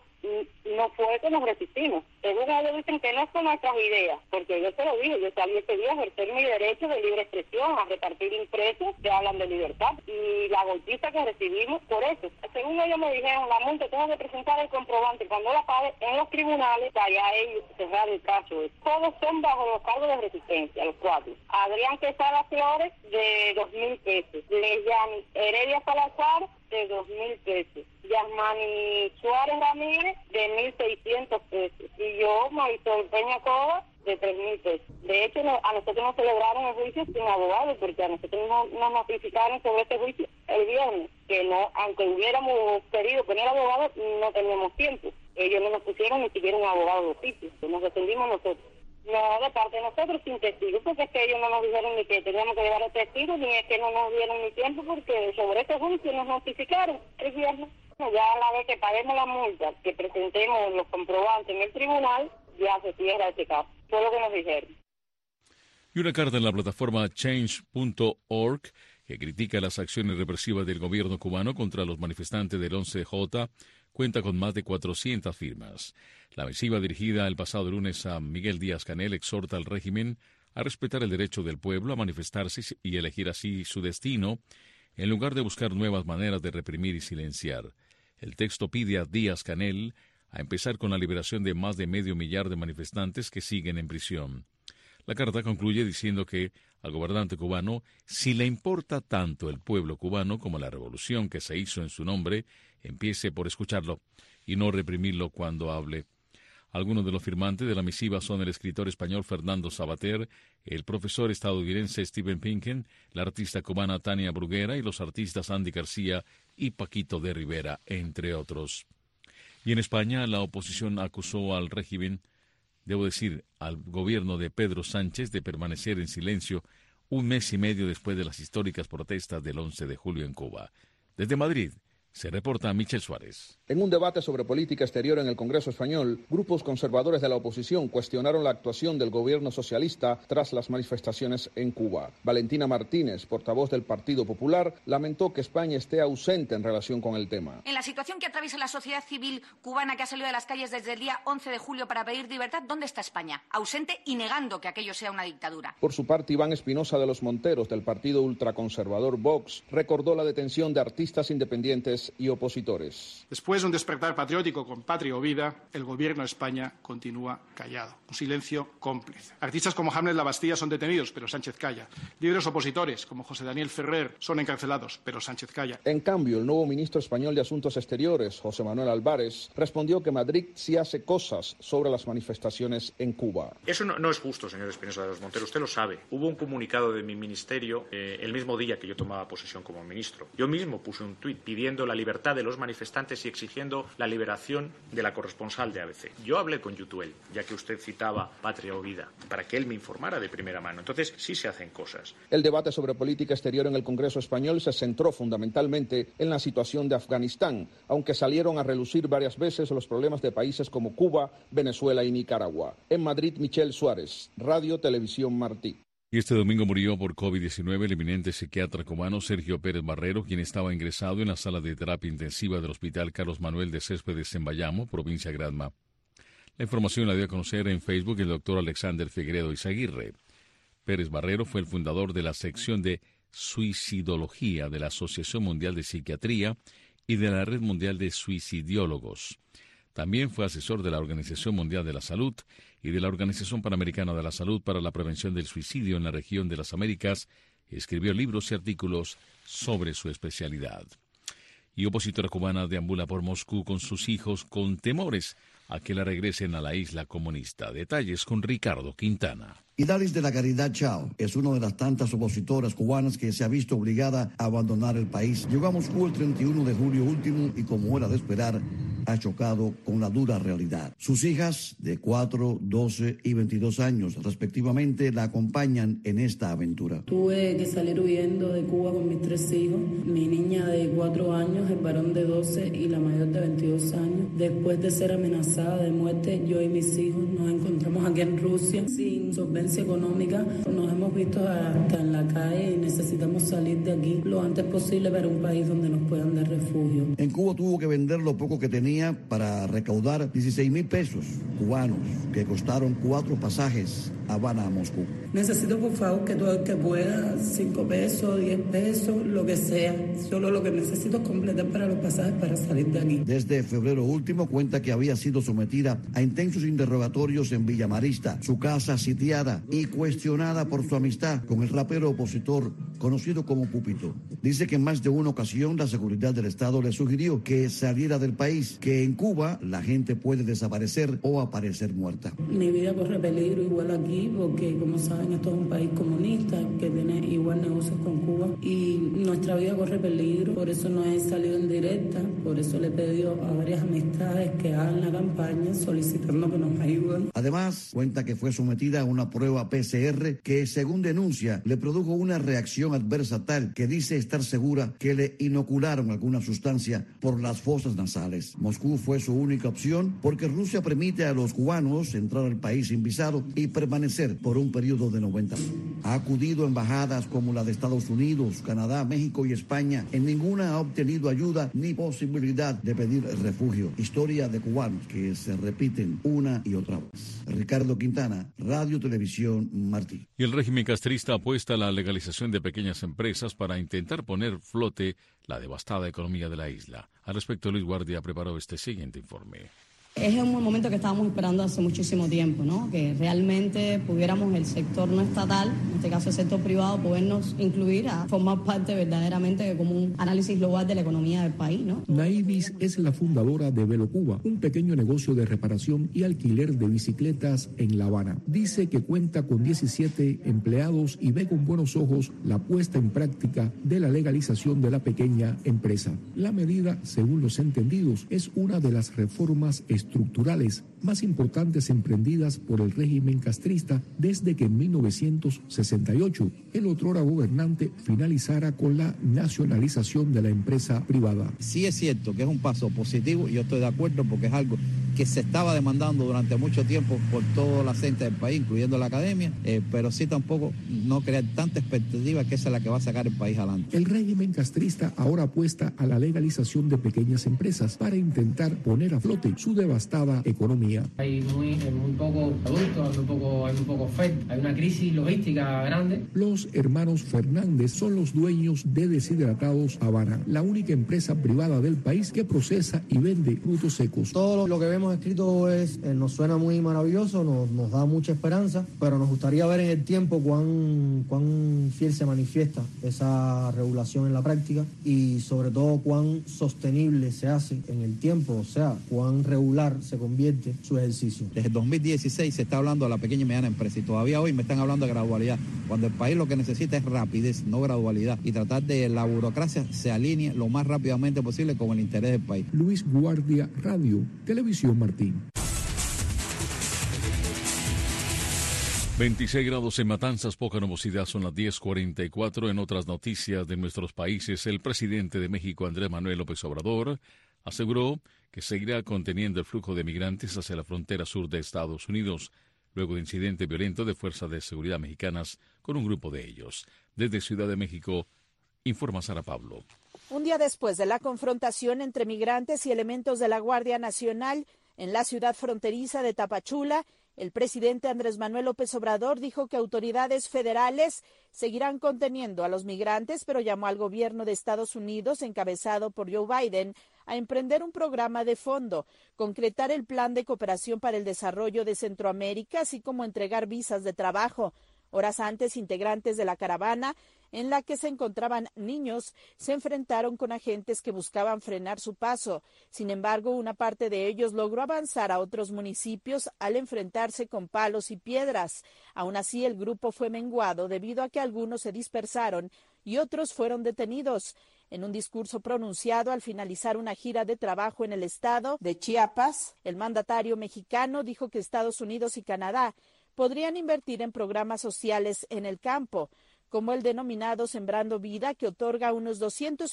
no fue que nos resistimos. Según ellos dicen que no son nuestras ideas, porque yo te lo dije, yo salí ese día a ejercer mi derecho de libre expresión, a repartir impresos que hablan de libertad, y la golpiza que recibimos por eso. Según ellos me dijeron, la multa tengo que presentar el comprobante, cuando la pague en los tribunales, allá ellos cerrar el caso. Todos son bajo los cargos de resistencia, los 4. Adrián Quesada Flores, de 2.000 pesos. Leyani Heredia Salazar, de 2.000 pesos. Yasmani Suárez Ramírez, de 1.600 pesos. Y yo, Marisol Peña Cova, de 3.000 pesos. De hecho, a nosotros nos celebraron el juicio sin abogado, porque a nosotros nos notificaron sobre este juicio el viernes, que no, aunque hubiéramos querido poner abogado, no teníamos tiempo. Ellos no nos pusieron ni siquiera un abogado de oficio, nos defendimos nosotros. No, de parte de nosotros, sin testigos, porque es que ellos no nos dijeron ni que teníamos que llevar a testigos, ni es que no nos dieron ni tiempo, porque sobre este juicio nos notificaron el viernes. Ya a la vez que paguemos la multa, que presentemos los comprobantes en el tribunal, ya se cierra este caso. Fue lo que nos dijeron. Y una carta en la plataforma change.org que critica las acciones represivas del gobierno cubano contra los manifestantes del 11J cuenta con más de 400 firmas. La misiva dirigida el pasado lunes a Miguel Díaz-Canel exhorta al régimen a respetar el derecho del pueblo a manifestarse y elegir así su destino, en lugar de buscar nuevas maneras de reprimir y silenciar. El texto pide a Díaz-Canel a empezar con la liberación de más de 500,000 de manifestantes que siguen en prisión. La carta concluye diciendo que al gobernante cubano, si le importa tanto el pueblo cubano como la revolución que se hizo en su nombre, empiece por escucharlo y no reprimirlo cuando hable. Algunos de los firmantes de la misiva son el escritor español Fernando Sabater, el profesor estadounidense Steven Pinken, la artista cubana Tania Bruguera y los artistas Andy García y Paquito de Rivera, entre otros. Y en España, la oposición acusó al régimen, al gobierno de Pedro Sánchez, de permanecer en silencio un mes y medio después de las históricas protestas del 11 de julio en Cuba. Desde Madrid, se reporta Michel Suárez. En un debate sobre política exterior en el Congreso español, grupos conservadores de la oposición cuestionaron la actuación del gobierno socialista tras las manifestaciones en Cuba. Valentina Martínez, portavoz del Partido Popular, lamentó que España esté ausente en relación con el tema. En la situación que atraviesa la sociedad civil cubana que ha salido de las calles desde el día 11 de julio para pedir libertad, ¿dónde está España? Ausente y negando que aquello sea una dictadura. Por su parte, Iván Espinosa de los Monteros, del partido ultraconservador Vox, recordó la detención de artistas independientes y opositores. Después través de un despertar patriótico con Patria o Vida, el gobierno de España continúa callado. Un silencio cómplice. Artistas como Hamlet Labastida son detenidos, pero Sánchez calla. Líderes opositores como José Daniel Ferrer son encarcelados, pero Sánchez calla. En cambio, el nuevo ministro español de Asuntos Exteriores, José Manuel Álvarez, respondió que Madrid sí hace cosas sobre las manifestaciones en Cuba. Eso no es justo, señor Espinosa de los Monteros, usted lo sabe. Hubo un comunicado de mi ministerio el mismo día que yo tomaba posesión como ministro. Yo mismo puse un tuit pidiendo la libertad de los manifestantes y exigiendo la liberación de la corresponsal de ABC. Yo hablé con Yutuel, ya que usted citaba Patria o Vida, para que él me informara de primera mano. Entonces, sí se hacen cosas. El debate sobre política exterior en el Congreso español se centró fundamentalmente en la situación de Afganistán, aunque salieron a relucir varias veces los problemas de países como Cuba, Venezuela y Nicaragua. En Madrid, Michelle Suárez, Radio Televisión Martí. Y este domingo murió por COVID-19 el eminente psiquiatra cubano Sergio Pérez Barrero, quien estaba ingresado en la sala de terapia intensiva del Hospital Carlos Manuel de Céspedes en Bayamo, provincia de Granma. La información la dio a conocer en Facebook el doctor Alexander Figueredo Izaguirre. Pérez Barrero fue el fundador de la sección de suicidología de la Asociación Mundial de Psiquiatría y de la Red Mundial de Suicidiólogos. También fue asesor de la Organización Mundial de la Salud y de la Organización Panamericana de la Salud para la Prevención del Suicidio en la región de las Américas. Escribió libros y artículos sobre su especialidad. Y opositora cubana deambula por Moscú con sus hijos con temores a que la regresen a la isla comunista. Detalles con Ricardo Quintana. Idalis de la Caridad Chao es una de las tantas opositoras cubanas que se ha visto obligada a abandonar el país. Llegó a Moscú el 31 de julio último y, como era de esperar, ha chocado con la dura realidad. Sus hijas, de 4, 12 y 22 años, respectivamente, la acompañan en esta aventura. Tuve que salir huyendo de Cuba con mis 3 hijos, mi niña de 4 años, el varón de 12 y la mayor de 22 años. Después de ser amenazada de muerte, yo y mis hijos nos encontramos aquí en Rusia sin solvencia económica. Nos hemos visto hasta en la calle y necesitamos salir de aquí lo antes posible para un país donde nos puedan dar refugio. En Cuba tuvo que vender lo poco que tenía para recaudar 16,000 pesos cubanos que costaron 4 pasajes Habana a Moscú. Necesito, por favor, que todo el que pueda, 5 pesos, 10 pesos, lo que sea. Solo lo que necesito es completar para los pasajes para salir de aquí. Desde febrero último cuenta que había sido sometida a intensos interrogatorios en Villa Marista, su casa sitiada y cuestionada por su amistad con el rapero opositor conocido como Pupito. Dice que en más de una ocasión la seguridad del Estado le sugirió que saliera del país, que en Cuba la gente puede desaparecer o aparecer muerta. Mi vida corre peligro igual aquí, porque como saben esto es un país comunista que tiene igual negocios con Cuba y nuestra vida corre peligro. Por eso no he salido en directa, por eso le he pedido a varias amistades que hagan la campaña solicitando que nos ayuden. Además, cuenta que fue sometida a una prueba PCR que, según denuncia, le produjo una reacción adversa tal que dice estar segura que le inocularon alguna sustancia por las fosas nasales. Moscú fue su única opción porque Rusia permite a los cubanos entrar al país sin visado y permanecer por un periodo de 90 días. Ha acudido a embajadas como la de Estados Unidos, Canadá, México y España. En ninguna ha obtenido ayuda ni posibilidad de pedir refugio. Historia de cubanos que se repiten una y otra vez. Ricardo Quintana, Radio Televisión Martí. Y el régimen castrista apuesta a la legalización de pequeñas empresas para intentar poner flote la devastada economía de la isla. Al respecto, Luis Guardia preparó este siguiente informe. Es un momento que estábamos esperando hace muchísimo tiempo, ¿no? Que realmente pudiéramos el sector no estatal, en este caso el sector privado, podernos incluir a formar parte verdaderamente como un análisis global de la economía del país, ¿no? Naivis es la fundadora de Velo Cuba, un pequeño negocio de reparación y alquiler de bicicletas en La Habana. Dice que cuenta con 17 empleados y ve con buenos ojos la puesta en práctica de la legalización de la pequeña empresa. La medida, según los entendidos, es una de las reformas estructurales más importantes emprendidas por el régimen castrista desde que en 1968 el otrora gobernante finalizara con la nacionalización de la empresa privada. Sí es cierto que es un paso positivo y yo estoy de acuerdo porque es algo que se estaba demandando durante mucho tiempo por toda la gente del país, incluyendo la academia, pero sí tampoco no crear tanta expectativa que esa es la que va a sacar el país adelante. El régimen castrista ahora apuesta a la legalización de pequeñas empresas para intentar poner a flote su devastada economía. Hay muy poco producto, hay muy poco oferta, hay una crisis logística grande. Los hermanos Fernández son los dueños de Deshidratados Habana, la única empresa privada del país que procesa y vende frutos secos. Todo lo que vemos escrito nos suena muy maravilloso, nos da mucha esperanza, pero nos gustaría ver en el tiempo cuán fiel se manifiesta esa regulación en la práctica y sobre todo cuán sostenible se hace en el tiempo, o sea, cuán regular se convierte su ejercicio. Desde 2016 se está hablando de la pequeña y mediana empresa y todavía hoy me están hablando de gradualidad, cuando el país lo que necesita es rapidez, no gradualidad, y tratar de la burocracia se alinee lo más rápidamente posible con el interés del país. Luis Guardia, Radio, Televisión Martín. 26 grados en Matanzas, poca nubosidad, son las 10:44. En otras noticias de nuestros países, el presidente de México, Andrés Manuel López Obrador, aseguró que seguirá conteniendo el flujo de migrantes hacia la frontera sur de Estados Unidos, luego de incidente violento de fuerzas de seguridad mexicanas con un grupo de ellos. Desde Ciudad de México, informa Sara Pablo. Un día después de la confrontación entre migrantes y elementos de la Guardia Nacional en la ciudad fronteriza de Tapachula, el presidente Andrés Manuel López Obrador dijo que autoridades federales seguirán conteniendo a los migrantes, pero llamó al gobierno de Estados Unidos, encabezado por Joe Biden, a emprender un programa de fondo, concretar el plan de cooperación para el desarrollo de Centroamérica, así como entregar visas de trabajo. Horas antes, integrantes de la caravana en la que se encontraban niños se enfrentaron con agentes que buscaban frenar su paso. Sin embargo, una parte de ellos logró avanzar a otros municipios al enfrentarse con palos y piedras. Aún así, el grupo fue menguado debido a que algunos se dispersaron y otros fueron detenidos. En un discurso pronunciado al finalizar una gira de trabajo en el estado de Chiapas, el mandatario mexicano dijo que Estados Unidos y Canadá podrían invertir en programas sociales en el campo, como el denominado Sembrando Vida, que otorga unos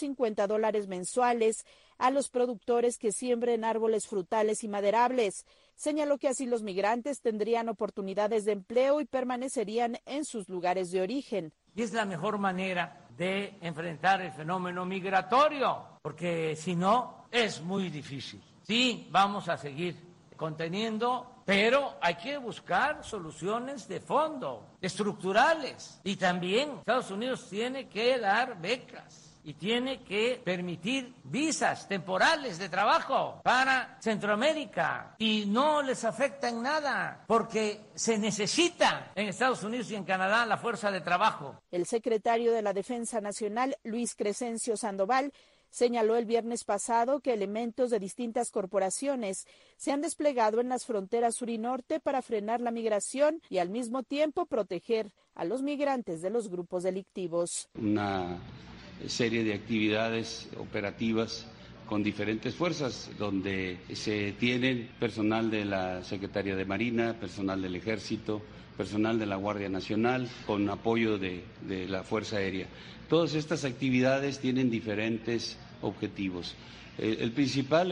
$250 mensuales a los productores que siembren árboles frutales y maderables. Señaló que así los migrantes tendrían oportunidades de empleo y permanecerían en sus lugares de origen. Y es la mejor manera de enfrentar el fenómeno migratorio, porque si no, es muy difícil. Sí, vamos a seguir conteniendo, pero hay que buscar soluciones de fondo, estructurales. Y también Estados Unidos tiene que dar becas y tiene que permitir visas temporales de trabajo para Centroamérica. Y no les afecta en nada, porque se necesita en Estados Unidos y en Canadá la fuerza de trabajo. El secretario de la Defensa Nacional, Luis Crescencio Sandoval, señaló el viernes pasado que elementos de distintas corporaciones se han desplegado en las fronteras sur y norte para frenar la migración y al mismo tiempo proteger a los migrantes de los grupos delictivos. Una serie de actividades operativas con diferentes fuerzas, donde se tienen personal de la Secretaría de Marina, personal del Ejército, personal de la Guardia Nacional, con apoyo de la Fuerza Aérea. Todas estas actividades tienen diferentes objetivos. El principal,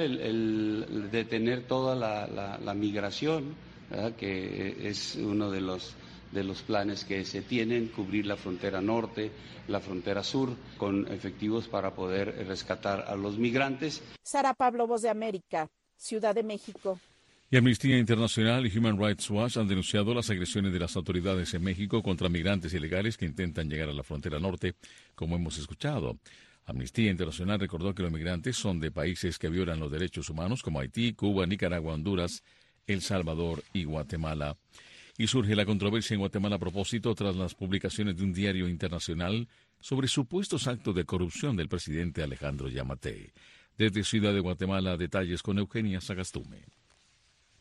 el detener toda la migración, ¿verdad?, que es uno de los planes que se tienen, cubrir la frontera norte, la frontera sur, con efectivos para poder rescatar a los migrantes. Sara Pablo, Voz de América, Ciudad de México. Y Amnistía Internacional y Human Rights Watch han denunciado las agresiones de las autoridades en México contra migrantes ilegales que intentan llegar a la frontera norte, como hemos escuchado. Amnistía Internacional recordó que los migrantes son de países que violan los derechos humanos, como Haití, Cuba, Nicaragua, Honduras, El Salvador y Guatemala. Y surge la controversia en Guatemala a propósito tras las publicaciones de un diario internacional sobre supuestos actos de corrupción del presidente Alejandro Yamatei. Desde Ciudad de Guatemala, detalles con Eugenia Sagastume.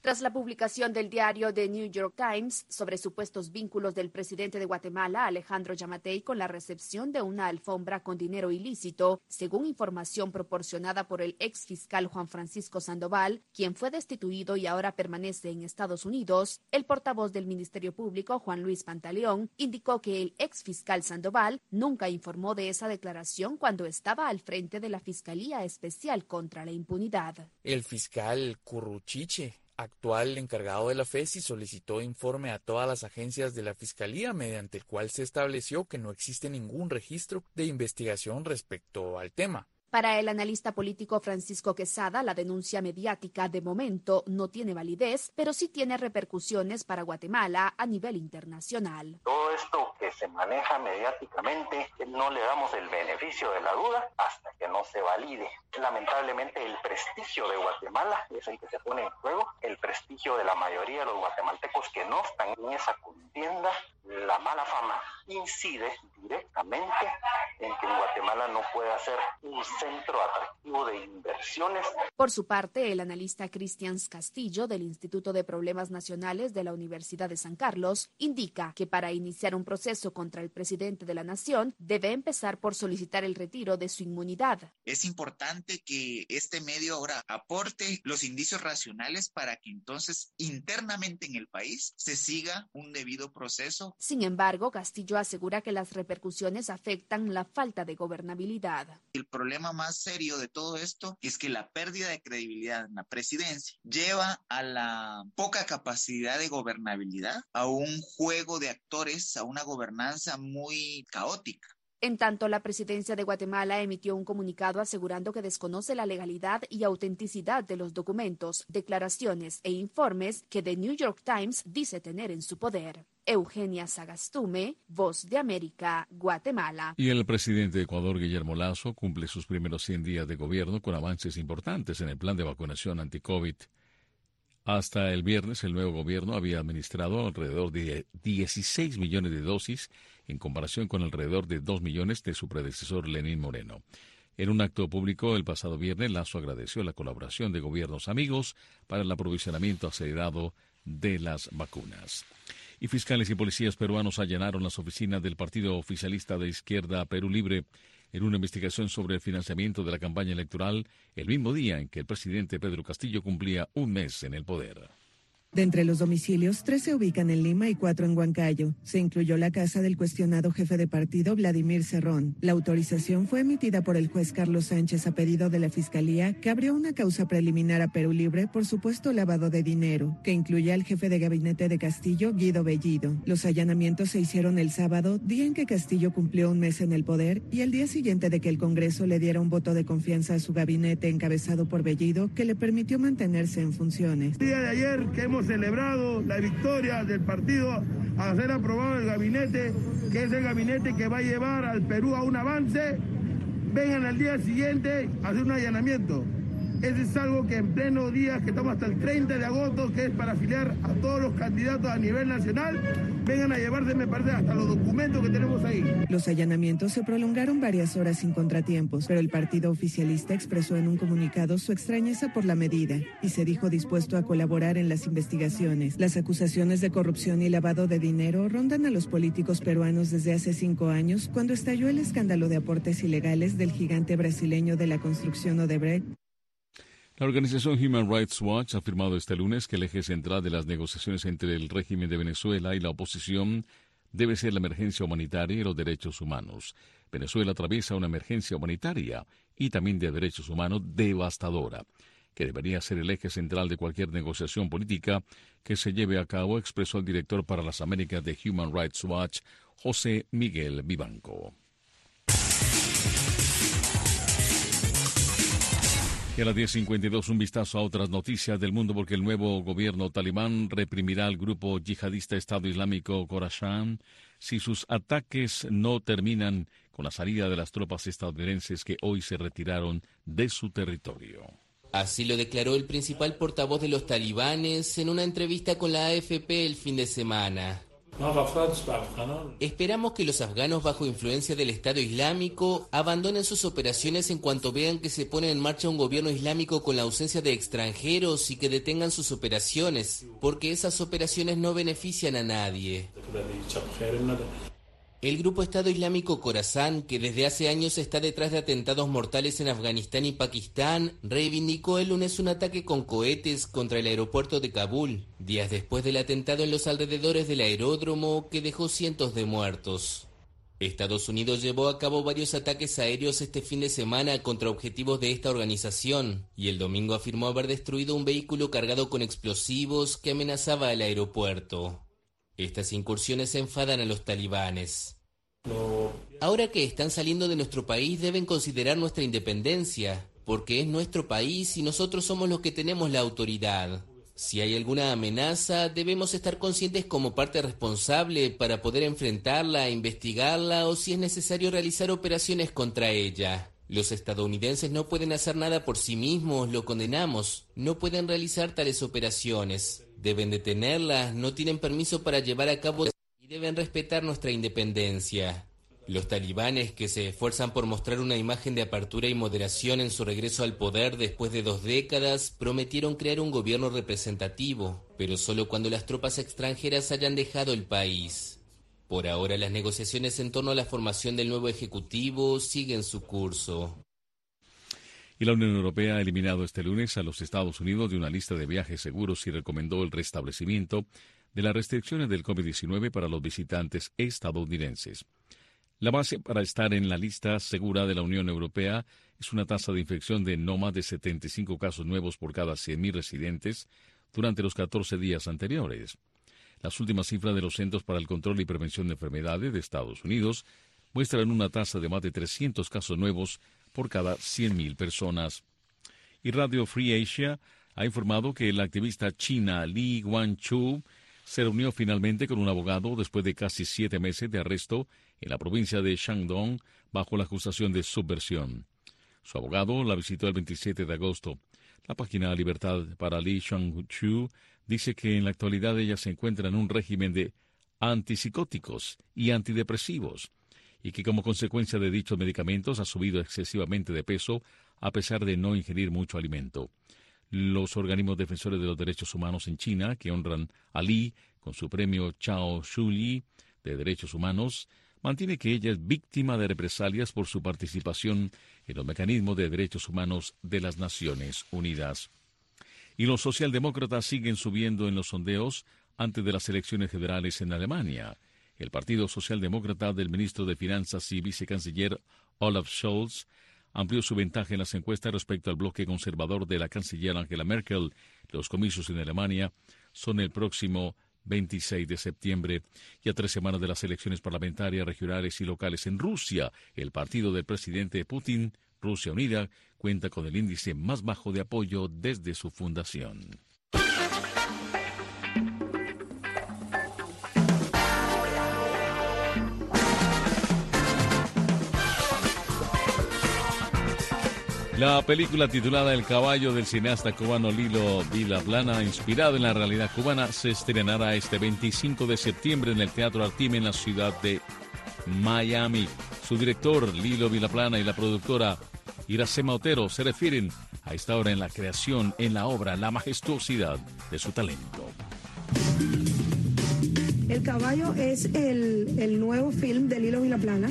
Tras la publicación del diario The New York Times sobre supuestos vínculos del presidente de Guatemala, Alejandro Yamatei, con la recepción de una alfombra con dinero ilícito, según información proporcionada por el ex fiscal Juan Francisco Sandoval, quien fue destituido y ahora permanece en Estados Unidos, el portavoz del Ministerio Público, Juan Luis Pantaleón, indicó que el ex fiscal Sandoval nunca informó de esa declaración cuando estaba al frente de la Fiscalía Especial contra la Impunidad. El fiscal Curruchiche, actual encargado de la FESI, solicitó informe a todas las agencias de la Fiscalía, mediante el cual se estableció que no existe ningún registro de investigación respecto al tema. Para el analista político Francisco Quesada, la denuncia mediática de momento no tiene validez, pero sí tiene repercusiones para Guatemala a nivel internacional. Todo esto que se maneja mediáticamente no le damos el beneficio de la duda hasta que no se valide. Lamentablemente el prestigio de Guatemala es el que se pone en juego, el prestigio de la mayoría de los guatemaltecos que no están en esa contienda. La mala fama incide directamente en que Guatemala no pueda ser un centro atractivo de inversiones. Por su parte, el analista Cristian Castillo del Instituto de Problemas Nacionales de la Universidad de San Carlos indica que para iniciar un proceso contra el presidente de la nación debe empezar por solicitar el retiro de su inmunidad. Es importante que este medio ahora aporte los indicios racionales para que entonces internamente en el país se siga un debido proceso. Sin embargo, Castillo asegura que las repercusiones afectan la falta de gobernabilidad. El problema más serio de todo esto es que la pérdida de credibilidad en la presidencia lleva a la poca capacidad de gobernabilidad, a un juego de actores, a una gobernanza muy caótica. En tanto, la presidencia de Guatemala emitió un comunicado asegurando que desconoce la legalidad y autenticidad de los documentos, declaraciones e informes que The New York Times dice tener en su poder. Eugenia Sagastume, Voz de América, Guatemala. Y el presidente de Ecuador, Guillermo Lasso, cumple sus primeros 100 días de gobierno con avances importantes en el plan de vacunación anti-COVID. Hasta el viernes, el nuevo gobierno había administrado alrededor de 16 millones de dosis, en comparación con alrededor de 2 millones de su predecesor Lenín Moreno. En un acto público el pasado viernes, Lasso agradeció la colaboración de gobiernos amigos para el aprovisionamiento acelerado de las vacunas. Y fiscales y policías peruanos allanaron las oficinas del partido oficialista de izquierda Perú Libre en una investigación sobre el financiamiento de la campaña electoral el mismo día en que el presidente Pedro Castillo cumplía un mes en el poder. De entre los domicilios, 3 se ubican en Lima y 4 en Huancayo. Se incluyó la casa del cuestionado jefe de partido Vladimir Cerrón. La autorización fue emitida por el juez Carlos Sánchez a pedido de la Fiscalía, que abrió una causa preliminar a Perú Libre por supuesto lavado de dinero, que incluye al jefe de gabinete de Castillo, Guido Bellido. Los allanamientos se hicieron el sábado, día en que Castillo cumplió un mes en el poder, y al día siguiente de que el Congreso le diera un voto de confianza a su gabinete encabezado por Bellido, que le permitió mantenerse en funciones. El día de ayer que hemos celebrado la victoria del partido a ser aprobado el gabinete, que es el gabinete que va a llevar al Perú a un avance, vengan al día siguiente a hacer un allanamiento. Ese es algo que en pleno día, que estamos hasta el 30 de agosto, que es para afiliar a todos los candidatos a nivel nacional, vengan a llevarse, me parece, hasta los documentos que tenemos ahí. Los allanamientos se prolongaron varias horas sin contratiempos, pero el partido oficialista expresó en un comunicado su extrañeza por la medida y se dijo dispuesto a colaborar en las investigaciones. Las acusaciones de corrupción y lavado de dinero rondan a los políticos peruanos desde hace 5 años, cuando estalló el escándalo de aportes ilegales del gigante brasileño de la construcción Odebrecht. La organización Human Rights Watch ha afirmado este lunes que el eje central de las negociaciones entre el régimen de Venezuela y la oposición debe ser la emergencia humanitaria y los derechos humanos. Venezuela atraviesa una emergencia humanitaria y también de derechos humanos devastadora, que debería ser el eje central de cualquier negociación política que se lleve a cabo, expresó el director para las Américas de Human Rights Watch, José Miguel Vivanco. Y a las 10:52 un vistazo a otras noticias del mundo, porque el nuevo gobierno talibán reprimirá al grupo yihadista Estado Islámico Khorasan si sus ataques no terminan con la salida de las tropas estadounidenses que hoy se retiraron de su territorio. Así lo declaró el principal portavoz de los talibanes en una entrevista con la AFP el fin de semana. Esperamos que los afganos bajo influencia del Estado Islámico abandonen sus operaciones en cuanto vean que se pone en marcha un gobierno islámico con la ausencia de extranjeros y que detengan sus operaciones, porque esas operaciones no benefician a nadie. El grupo Estado Islámico Khorasan, que desde hace años está detrás de atentados mortales en Afganistán y Pakistán, reivindicó el lunes un ataque con cohetes contra el aeropuerto de Kabul, días después del atentado en los alrededores del aeródromo que dejó cientos de muertos. Estados Unidos llevó a cabo varios ataques aéreos este fin de semana contra objetivos de esta organización, y el domingo afirmó haber destruido un vehículo cargado con explosivos que amenazaba el aeropuerto. Estas incursiones enfadan a los talibanes. Ahora que están saliendo de nuestro país deben considerar nuestra independencia, porque es nuestro país y nosotros somos los que tenemos la autoridad. Si hay alguna amenaza, debemos estar conscientes como parte responsable para poder enfrentarla, investigarla o si es necesario realizar operaciones contra ella. Los estadounidenses no pueden hacer nada por sí mismos, lo condenamos. No pueden realizar tales operaciones. Deben detenerlas, no tienen permiso para llevar a cabo y deben respetar nuestra independencia. Los talibanes, que se esfuerzan por mostrar una imagen de apertura y moderación en su regreso al poder después de 2 décadas, prometieron crear un gobierno representativo, pero solo cuando las tropas extranjeras hayan dejado el país. Por ahora, las negociaciones en torno a la formación del nuevo ejecutivo siguen su curso. Y la Unión Europea ha eliminado este lunes a los Estados Unidos de una lista de viajes seguros y recomendó el restablecimiento de las restricciones del COVID-19 para los visitantes estadounidenses. La base para estar en la lista segura de la Unión Europea es una tasa de infección de no más de 75 casos nuevos por cada 100.000 residentes durante los 14 días anteriores. Las últimas cifras de los Centros para el Control y Prevención de Enfermedades de Estados Unidos muestran una tasa de más de 300 casos nuevos por cada 100.000 personas. Y Radio Free Asia ha informado que la activista china Li Guangchu se reunió finalmente con un abogado después de casi 7 meses de arresto en la provincia de Shandong bajo la acusación de subversión. Su abogado la visitó el 27 de agosto. La página Libertad para Li Guangchu dice que en la actualidad ella se encuentra en un régimen de antipsicóticos y antidepresivos, y que como consecuencia de dichos medicamentos ha subido excesivamente de peso a pesar de no ingerir mucho alimento. Los organismos defensores de los derechos humanos en China, que honran a Li con su premio Chao Shuli de Derechos Humanos, mantiene que ella es víctima de represalias por su participación en los mecanismos de derechos humanos de las Naciones Unidas. Y los socialdemócratas siguen subiendo en los sondeos antes de las elecciones generales en Alemania. El Partido Socialdemócrata del ministro de Finanzas y vicecanciller Olaf Scholz amplió su ventaja en las encuestas respecto al bloque conservador de la canciller Angela Merkel. Los comicios en Alemania son el próximo 26 de septiembre y a 3 semanas de las elecciones parlamentarias, regionales y locales en Rusia. El partido del presidente Putin, Rusia Unida, cuenta con el índice más bajo de apoyo desde su fundación. La película titulada El caballo del cineasta cubano Lilo Vilaplana, inspirado en la realidad cubana, se estrenará este 25 de septiembre en el Teatro Artime en la ciudad de Miami. Su director, Lilo Vilaplana, y la productora Iracema Otero se refieren a esta obra en la creación, en la obra, la majestuosidad de su talento. El caballo es el nuevo film de Lilo Vilaplana.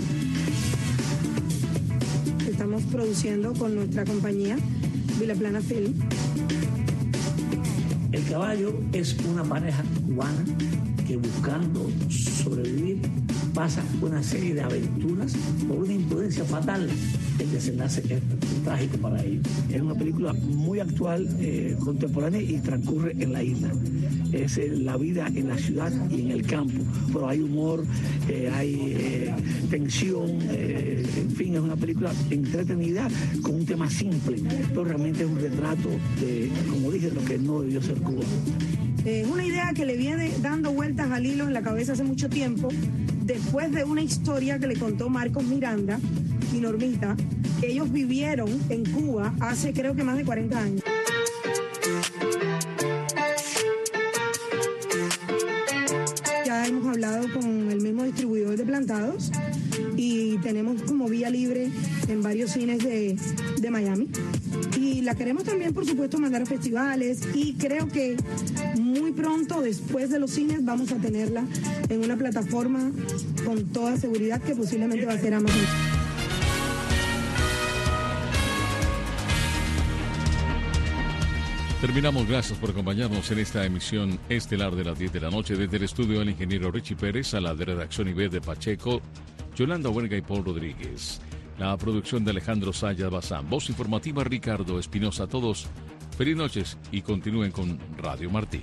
Estamos produciendo con nuestra compañía, Vilaplana Film. El caballo es una pareja cubana que buscando sobrevivir pasa una serie de aventuras por una imprudencia fatal. El desenlace es trágico para ellos. Es una película muy actual, contemporánea y transcurre en la isla. Es la vida en la ciudad y en el campo, pero hay humor, hay tensión, en fin, es una película entretenida con un tema simple, pero realmente es un retrato de, como dije, lo que no debió ser Cuba. Es una idea que le viene dando vueltas a Lilo en la cabeza hace mucho tiempo, después de una historia que le contó Marcos Miranda y Normita, que ellos vivieron en Cuba hace creo que más de 40 años. Ya hemos hablado implantados y tenemos como vía libre en varios cines de Miami. Y la queremos también, por supuesto, mandar a festivales y creo que muy pronto, después de los cines, vamos a tenerla en una plataforma con toda seguridad que posiblemente va a ser Amazon. Terminamos, gracias por acompañarnos en esta emisión estelar de las 10 de la noche. Desde el estudio del ingeniero Richie Pérez, a la de redacción y de Pacheco, Yolanda Huerga y Paul Rodríguez. La producción de Alejandro Sayas Bazán. Voz informativa Ricardo Espinosa. Todos, feliz noches y continúen con Radio Martí.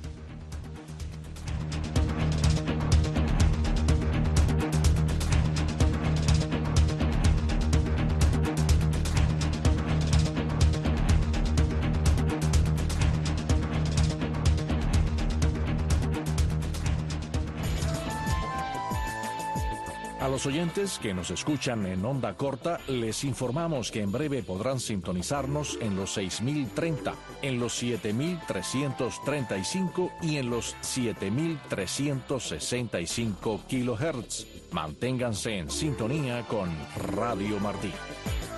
A los oyentes que nos escuchan en onda corta, les informamos que en breve podrán sintonizarnos en los 6030, en los 7335 y en los 7365 kHz. Manténganse en sintonía con Radio Martí.